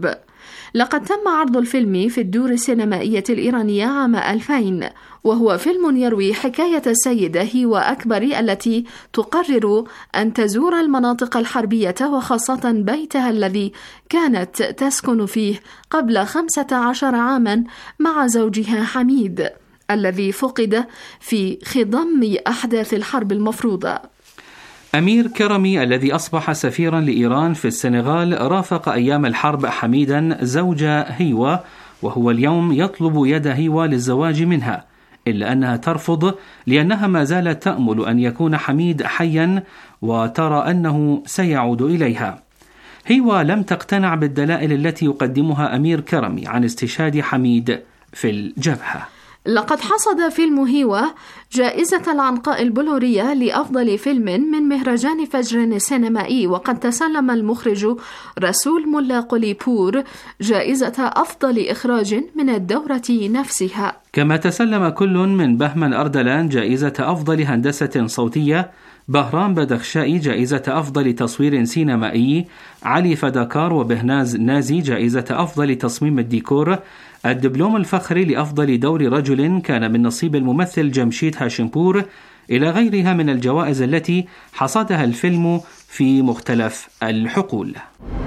لقد تم عرض الفيلم في الدور السينمائية الإيرانية عام ألفين، وهو فيلم يروي حكاية السيدة هيوا أكبري التي تقرر أن تزور المناطق الحربية وخاصة بيتها الذي كانت تسكن فيه قبل خمسة عشر عاما مع زوجها حميد الذي فقد في خضم أحداث الحرب المفروضة. أمير كرمي الذي أصبح سفيرا لإيران في السنغال رافق أيام الحرب حميدا زوج هيوا، وهو اليوم يطلب يد هيوا للزواج منها، إلا أنها ترفض لأنها ما زالت تأمل أن يكون حميد حيا وترى أنه سيعود إليها. هيوا لم تقتنع بالدلائل التي يقدمها أمير كرمي عن استشهاد حميد في الجبهة. لقد حصد فيلم هيوا جائزة العنقاء البلورية لأفضل فيلم من مهرجان فجر سينمائي، وقد تسلم المخرج رسول ملا قليبور جائزة أفضل إخراج من الدورة نفسها. كما تسلم كل من بهمن أردلان جائزة أفضل هندسة صوتية، بهرام بدخشائي جائزة أفضل تصوير سينمائي، علي فداكار وبهناز نازي جائزة أفضل تصميم الديكور. الدبلوم الفخري لأفضل دور رجل كان من نصيب الممثل جمشيد هاشمبور، إلى غيرها من الجوائز التي حصدها الفيلم في مختلف الحقول.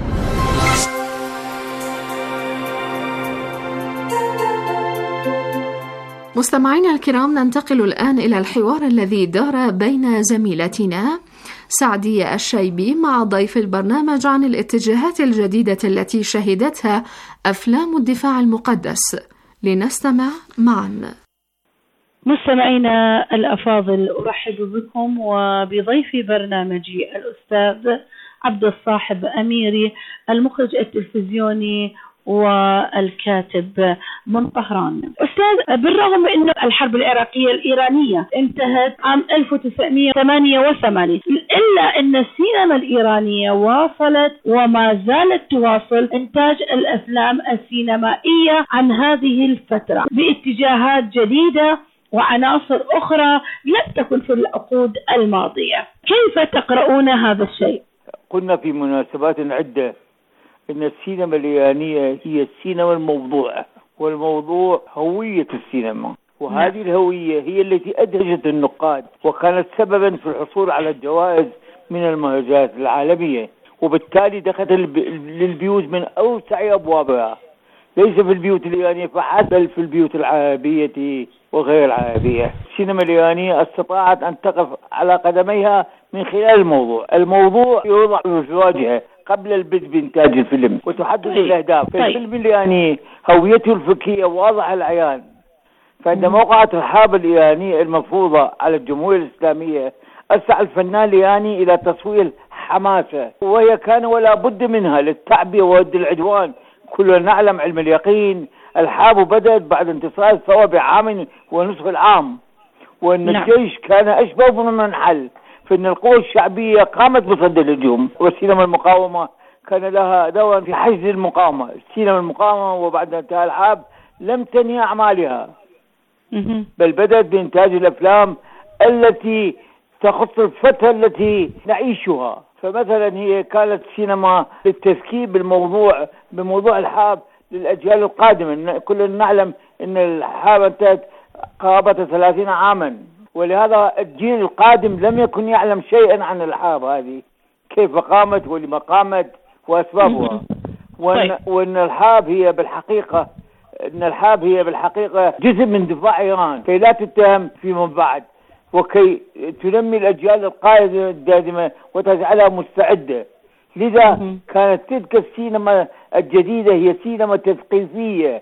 مستمعينا الكرام، ننتقل الآن إلى الحوار الذي دار بين زميلتنا سعدية الشيبي مع ضيف البرنامج عن الاتجاهات الجديدة التي شهدتها أفلام الدفاع المقدس. لنستمع معا. مستمعينا الأفاضل، أرحب بكم وبضيف برنامجي الأستاذ عبد الصاحب أميري، المخرج التلفزيوني والكاتب من طهران. أستاذ، بالرغم من أن الحرب العراقية الإيرانية انتهت عام ألف وتسعمائة وثمانية وثمانين، إلا أن السينما الإيرانية واصلت وما زالت تواصل إنتاج الأفلام السينمائية عن هذه الفترة باتجاهات جديدة وعناصر أخرى لم تكن في العقود الماضية. كيف تقرؤون هذا الشيء؟ قلنا في مناسبات عدة إن السينما الإيرانية هي السينما الموضوعة، والموضوع هوية السينما، وهذه الهوية هي التي أدهشت النقاد وكانت سببا في الحصول على الجوائز من المهرجانات العالمية، وبالتالي دخلت للبيوت من أوسع أبوابها، ليس في البيوت الإيرانية فحسب بل في البيوت العربية وغير العربية. السينما الإيرانية استطاعت أن تقف على قدميها من خلال الموضوع. الموضوع يوضع في وجهها قبل البدء بإنتاج الفيلم وتحدد الأهداف. الفيلم الإيراني هويته الفكرية واضحة العيان، فعندما وقعت الحرب الإيرانية المفروضة على الجمهورية الإسلامية أسعى الفنان الإيراني إلى تصوير حماسة، وهي كان ولا بد منها للتعبية ورد العدوان. كلنا نعلم علم اليقين الحرب بدأت بعد انتصار الثورة بعام ونصف العام، وأن نعم. الجيش كان أشبه من منحل، فإن القوى الشعبية قامت بصد الهجوم، والسينما المقاومة كان لها دور في حشد المقاومة. السينما المقاومة وبعد انتهاء الحرب لم تنهي أعمالها، بل بدأت بإنتاج الأفلام التي تخص الفترة التي نعيشها. فمثلا هي كانت سينما للتذكير بالموضوع بموضوع الحرب للأجيال القادمة. كلنا نعلم أن الحرب انتهت قرابة ثلاثين عاما، ولهذا الجيل القادم لم يكن يعلم شيئا عن الحرب هذه، كيف قامت ولما قامت وأسبابها، وأن, وأن الحرب هي بالحقيقة أن الحرب هي بالحقيقة جزء من دفاع إيران كي لا تتهم فيما بعد، وكي تنمي الأجيال القادمة وتجعلها مستعدة. لذا كانت تلك السينما الجديدة هي سينما تثقيفية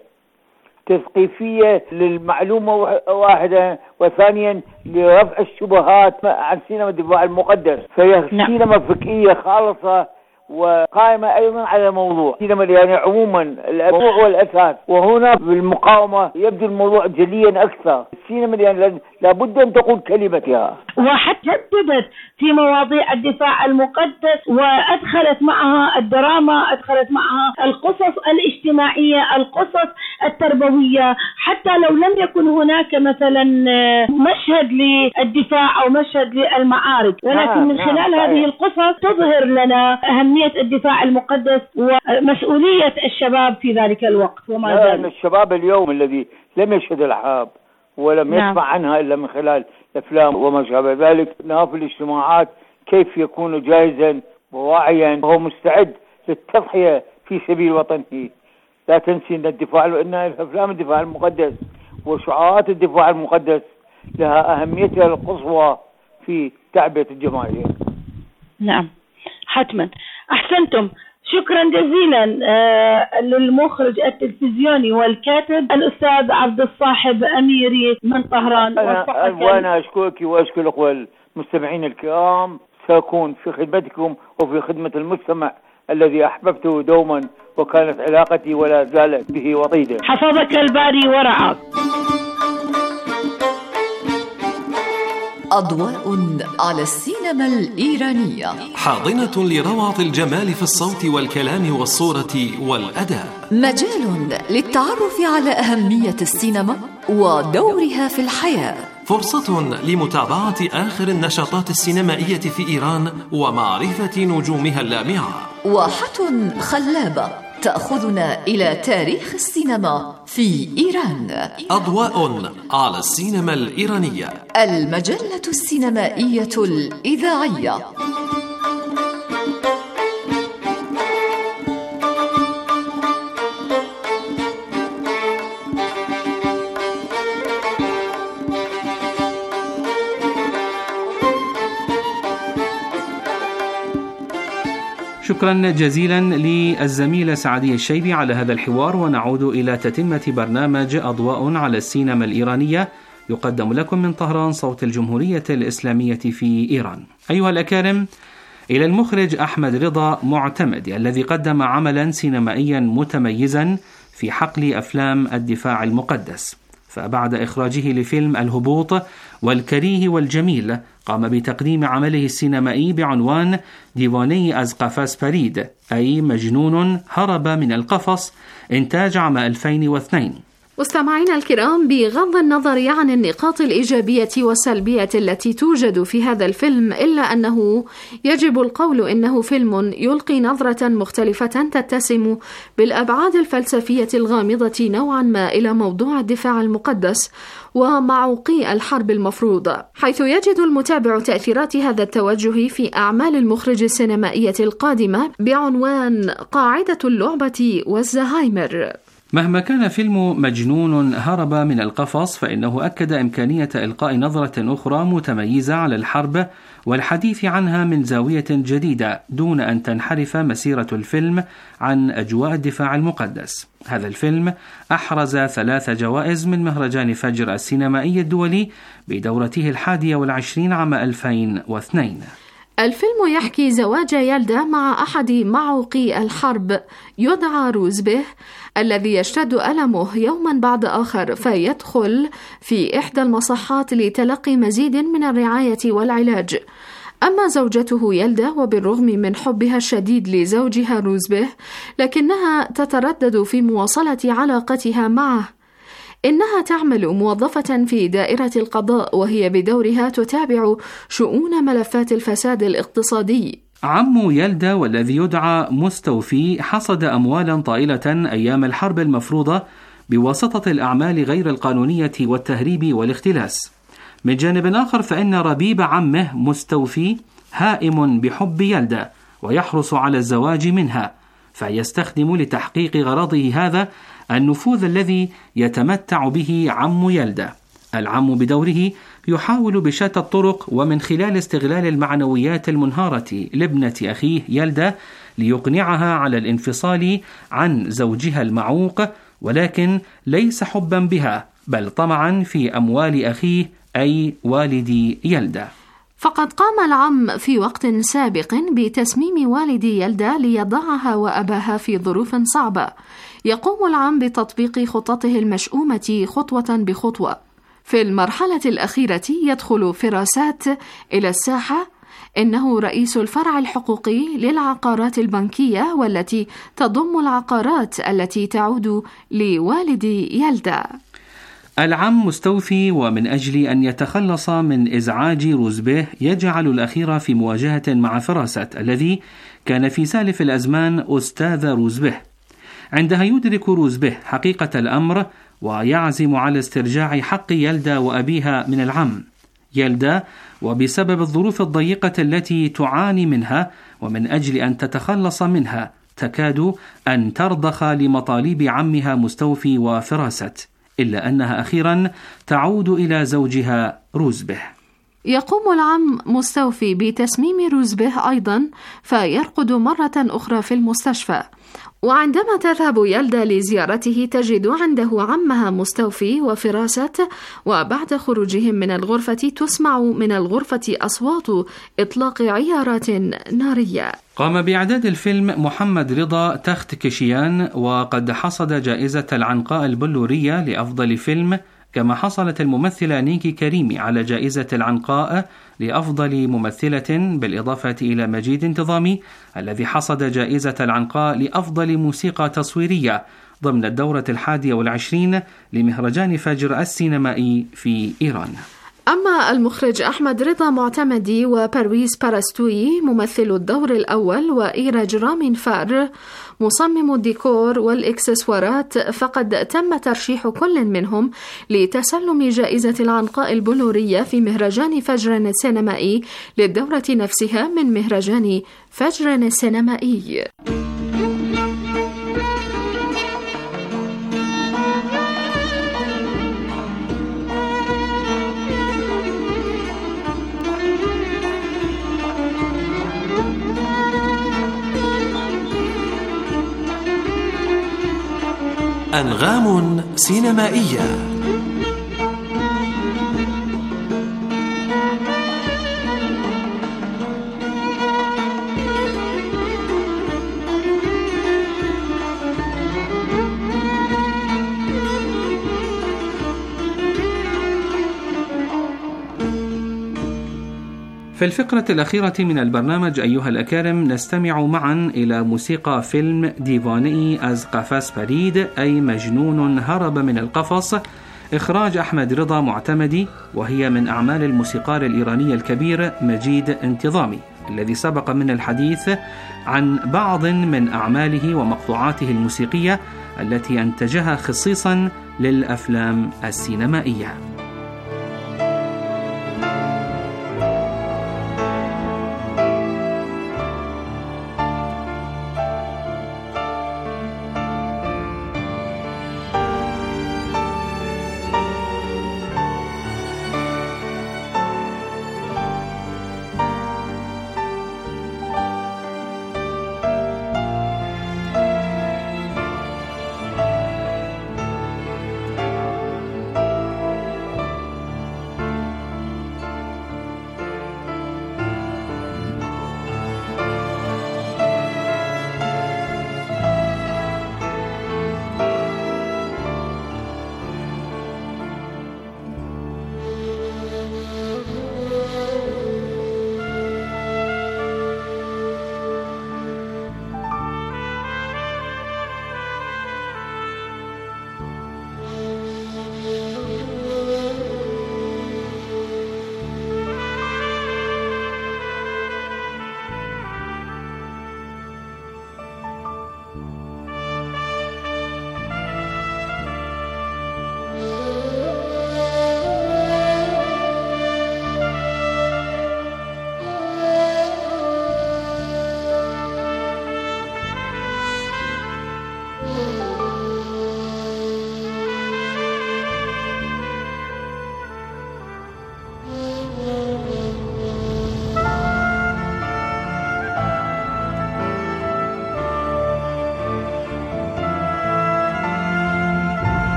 تثقيفية للمعلومة واحدة، وثانيا لرفع الشبهات عن سينما الدفاع المقدس. فهي نعم. سينما فكرية خالصة وقائمة أيضا على الموضوع. السينما يعني عموما الموضوع والأساس، وهنا بالمقاومة يبدو الموضوع جليا أكثر. السينما يعني لابد أن تقول كلمتها. وحتى جددت في مواضيع الدفاع المقدس، وأدخلت معها الدراما، أدخلت معها القصص الاجتماعية، القصص التربوية، حتى لو لم يكن هناك مثلا مشهد للدفاع أو مشهد للمعارك، ولكن من خلال هذه القصص تظهر لنا أهمية الدفاع المقدس ومسؤولية الشباب في ذلك الوقت. وما زال الشباب اليوم الذي لم يشهد الحرب ولم نعم. يسمع عنها إلا من خلال الأفلام وما شابه ذلك، نها في الاجتماعات كيف يكون جاهزا وواعيا وهو مستعد للتضحية في سبيل وطنه. لا تنسي أن الدفاع أن أفلام الدفاع المقدس وشعارات الدفاع المقدس لها أهميتها القصوى في تعبئة الجماهير. نعم حتما، أحسنتم. شكرا جزيلا آه للمخرج التلفزيوني والكاتب الأستاذ عبد الصاحب أميري من طهران. أنا وأنا أشكرك وأشكر الأخوة المستمعين الكرام، سأكون في خدمتكم وفي خدمة المجتمع الذي أحببته دوما، وكانت علاقتي ولا زالت به وطيدة. حفظك الباري ورعاك. أضواء على السينما الإيرانية، حاضنة لروعة الجمال في الصوت والكلام والصورة والأداء، مجال للتعرف على أهمية السينما ودورها في الحياة، فرصة لمتابعة آخر النشاطات السينمائية في إيران ومعرفة نجومها اللامعة، واحة خلابة تأخذنا إلى تاريخ السينما في إيران. أضواء على السينما الإيرانية، المجلة السينمائية الإذاعية. شكرا جزيلا للزميلة سعدية الشيبي على هذا الحوار، ونعود إلى تتمة برنامج أضواء على السينما الإيرانية، يقدم لكم من طهران صوت الجمهورية الإسلامية في إيران. أيها الأكارم، إلى المخرج أحمد رضا معتمد الذي قدم عملا سينمائيا متميزا في حقل أفلام الدفاع المقدس، فبعد إخراجه لفيلم الهبوط والكريه والجميل قام بتقديم عمله السينمائي بعنوان ديواني از قفس پرید، أي مجنون هرب من القفص، إنتاج عام ألفين واثنين. مستمعينا الكرام، بغض النظر عن النقاط الإيجابية والسلبية التي توجد في هذا الفيلم، إلا أنه يجب القول إنه فيلم يلقي نظرة مختلفة تتسم بالأبعاد الفلسفية الغامضة نوعا ما إلى موضوع الدفاع المقدس ومعوقي الحرب المفروضة، حيث يجد المتابع تأثيرات هذا التوجه في أعمال المخرج السينمائية القادمة بعنوان قاعدة اللعبة والزهايمر. مهما كان فيلم مجنون هرب من القفص، فإنه أكد إمكانية إلقاء نظرة أخرى متميزة على الحرب والحديث عنها من زاوية جديدة دون أن تنحرف مسيرة الفيلم عن أجواء الدفاع المقدس. هذا الفيلم أحرز ثلاث جوائز من مهرجان فجر السينمائي الدولي بدورته الحادية والعشرين عام ألفين واثنين. الفيلم يحكي زواج يلدا مع أحد معوقي الحرب يدعى روزبه، الذي يشتد ألمه يوما بعد آخر فيدخل في إحدى المصحات لتلقي مزيد من الرعاية والعلاج. أما زوجته يلدا، وبالرغم من حبها الشديد لزوجها روزبه، لكنها تتردد في مواصلة علاقتها معه. إنها تعمل موظفة في دائرة القضاء، وهي بدورها تتابع شؤون ملفات الفساد الاقتصادي. عم يلدا والذي يدعى مستوفي حصد أموالا طائلة أيام الحرب المفروضة بواسطة الأعمال غير القانونية والتهريب والاختلاس. من جانب آخر، فإن ربيب عمه مستوفي هائم بحب يلدا ويحرص على الزواج منها، فيستخدم لتحقيق غرضه هذا النفوذ الذي يتمتع به عم يلدا. العم بدوره يحاول بشتى الطرق ومن خلال استغلال المعنويات المنهارة لابنة أخيه يلدا ليقنعها على الانفصال عن زوجها المعوق، ولكن ليس حبا بها بل طمعا في أموال أخيه أي والد يلدا. فقد قام العم في وقت سابق بتسميم والد يلدا ليضعها وأباها في ظروف صعبة. يقوم العم بتطبيق خططه المشؤومة خطوة بخطوة، في المرحلة الأخيرة يدخل فراسات إلى الساحة، إنه رئيس الفرع الحقوقي للعقارات البنكية والتي تضم العقارات التي تعود لوالد يلدا. العم مستوفي، ومن أجل أن يتخلص من إزعاج روزبيه يجعل الأخير في مواجهة مع فراسة الذي كان في سالف الأزمان أستاذ روزبيه. عندها يدرك روزبيه حقيقة الأمر ويعزم على استرجاع حق يلدا وأبيها من العم. يلدا، وبسبب الظروف الضيقة التي تعاني منها ومن أجل أن تتخلص منها، تكاد أن ترضخ لمطالب عمها مستوفي وفراسة، إلا أنها أخيرا تعود إلى زوجها روزبيه. يقوم العم مستوفي بتسميم روزبيه أيضا، فيرقد مرة أخرى في المستشفى. وعندما تذهب يلدا لزيارته تجد عنده عمها مستوفي وفراسة، وبعد خروجهم من الغرفة تسمع من الغرفة أصوات إطلاق عيارات نارية. قام بإعداد الفيلم محمد رضا تخت كشيان، وقد حصد جائزة العنقاء البلورية لأفضل فيلم، كما حصلت الممثلة نيكي كريمي على جائزة العنقاء لأفضل ممثلة، بالإضافة إلى مجيد انتظامي الذي حصد جائزة العنقاء لأفضل موسيقى تصويرية ضمن الدورة الحادية والعشرين لمهرجان فجر السينمائي في إيران. أما المخرج أحمد رضا معتمدي وبرويز باراستوي ممثل الدور الأول، وإيرج رامين فار مصمم الديكور والإكسسوارات، فقد تم ترشيح كل منهم لتسلم جائزة العنقاء البلورية في مهرجان فجر السينمائي للدورة نفسها من مهرجان فجر السينمائي. أنغام سينمائية. في الفقرة الأخيرة من البرنامج أيها الأكارم نستمع معا إلى موسيقى فيلم ديواني از قفس بريد، أي مجنون هرب من القفص، إخراج أحمد رضا معتمدي، وهي من أعمال الموسيقار الإيراني الكبير مجيد انتظامي الذي سبق من الحديث عن بعض من أعماله ومقطوعاته الموسيقية التي أنتجها خصيصا للأفلام السينمائية.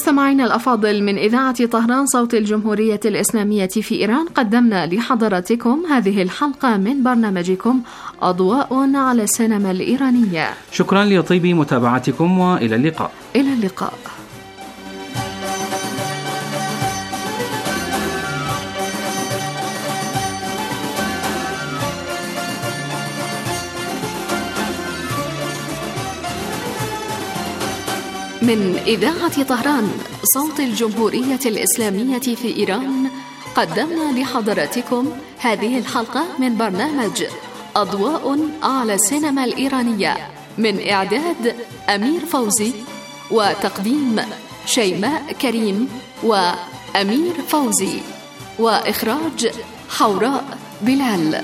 مستمعينا الأفاضل، من إذاعة طهران صوت الجمهورية الإسلامية في إيران قدمنا لحضراتكم هذه الحلقة من برنامجكم أضواء على السينما الإيرانية. شكرا لطيب متابعتكم وإلى اللقاء. إلى اللقاء. من إذاعة طهران صوت الجمهورية الإسلامية في إيران قدمنا لحضراتكم هذه الحلقة من برنامج أضواء على السينما الإيرانية، من إعداد أمير فوزي وتقديم شيماء كريم وأمير فوزي، وإخراج حوراء بلال.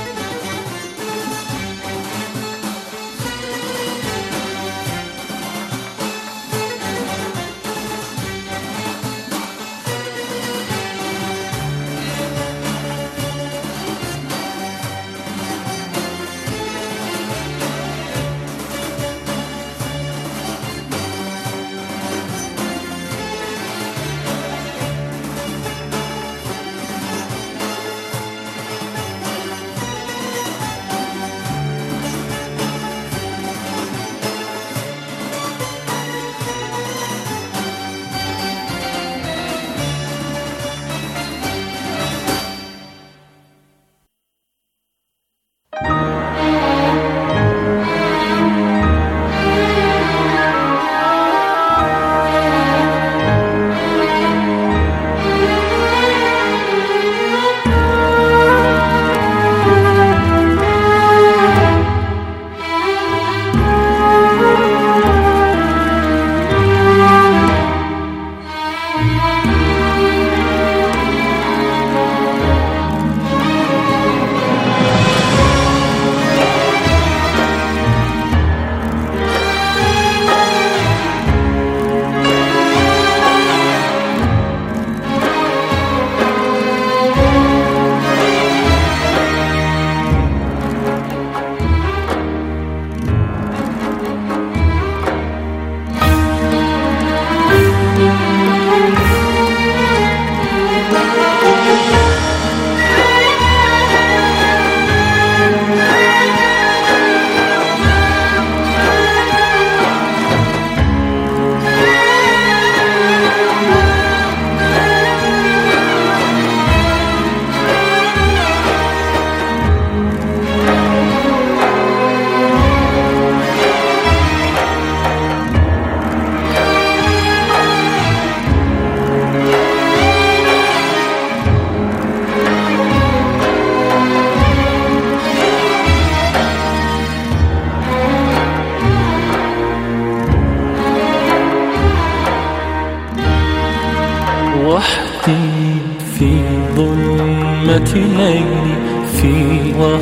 الليل في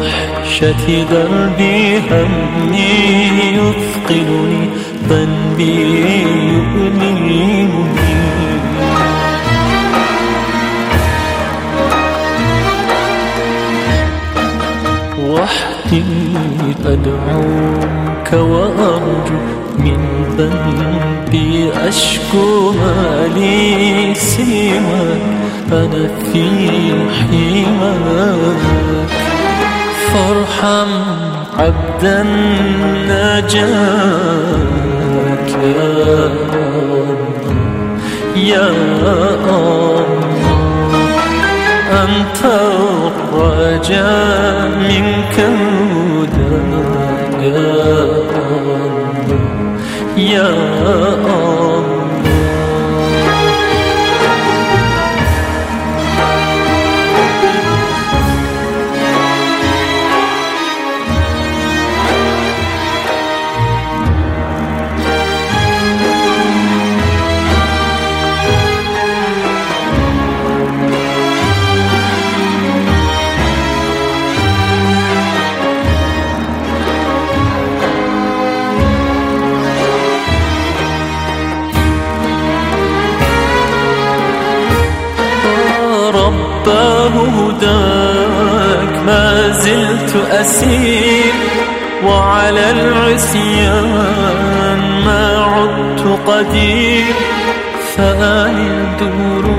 وحشة دربي همي يثقلني ذنبي يؤلمني وحدي أدعوك وأرجو من ذنبي أشكو ما لي سواك أنا في حماك فارحم عبدا نجاك يا الله أنت الرجاء منك هداك يا الله هداك ما زلت أسير وعلى العصيان ما عدت قدير فآل الدروب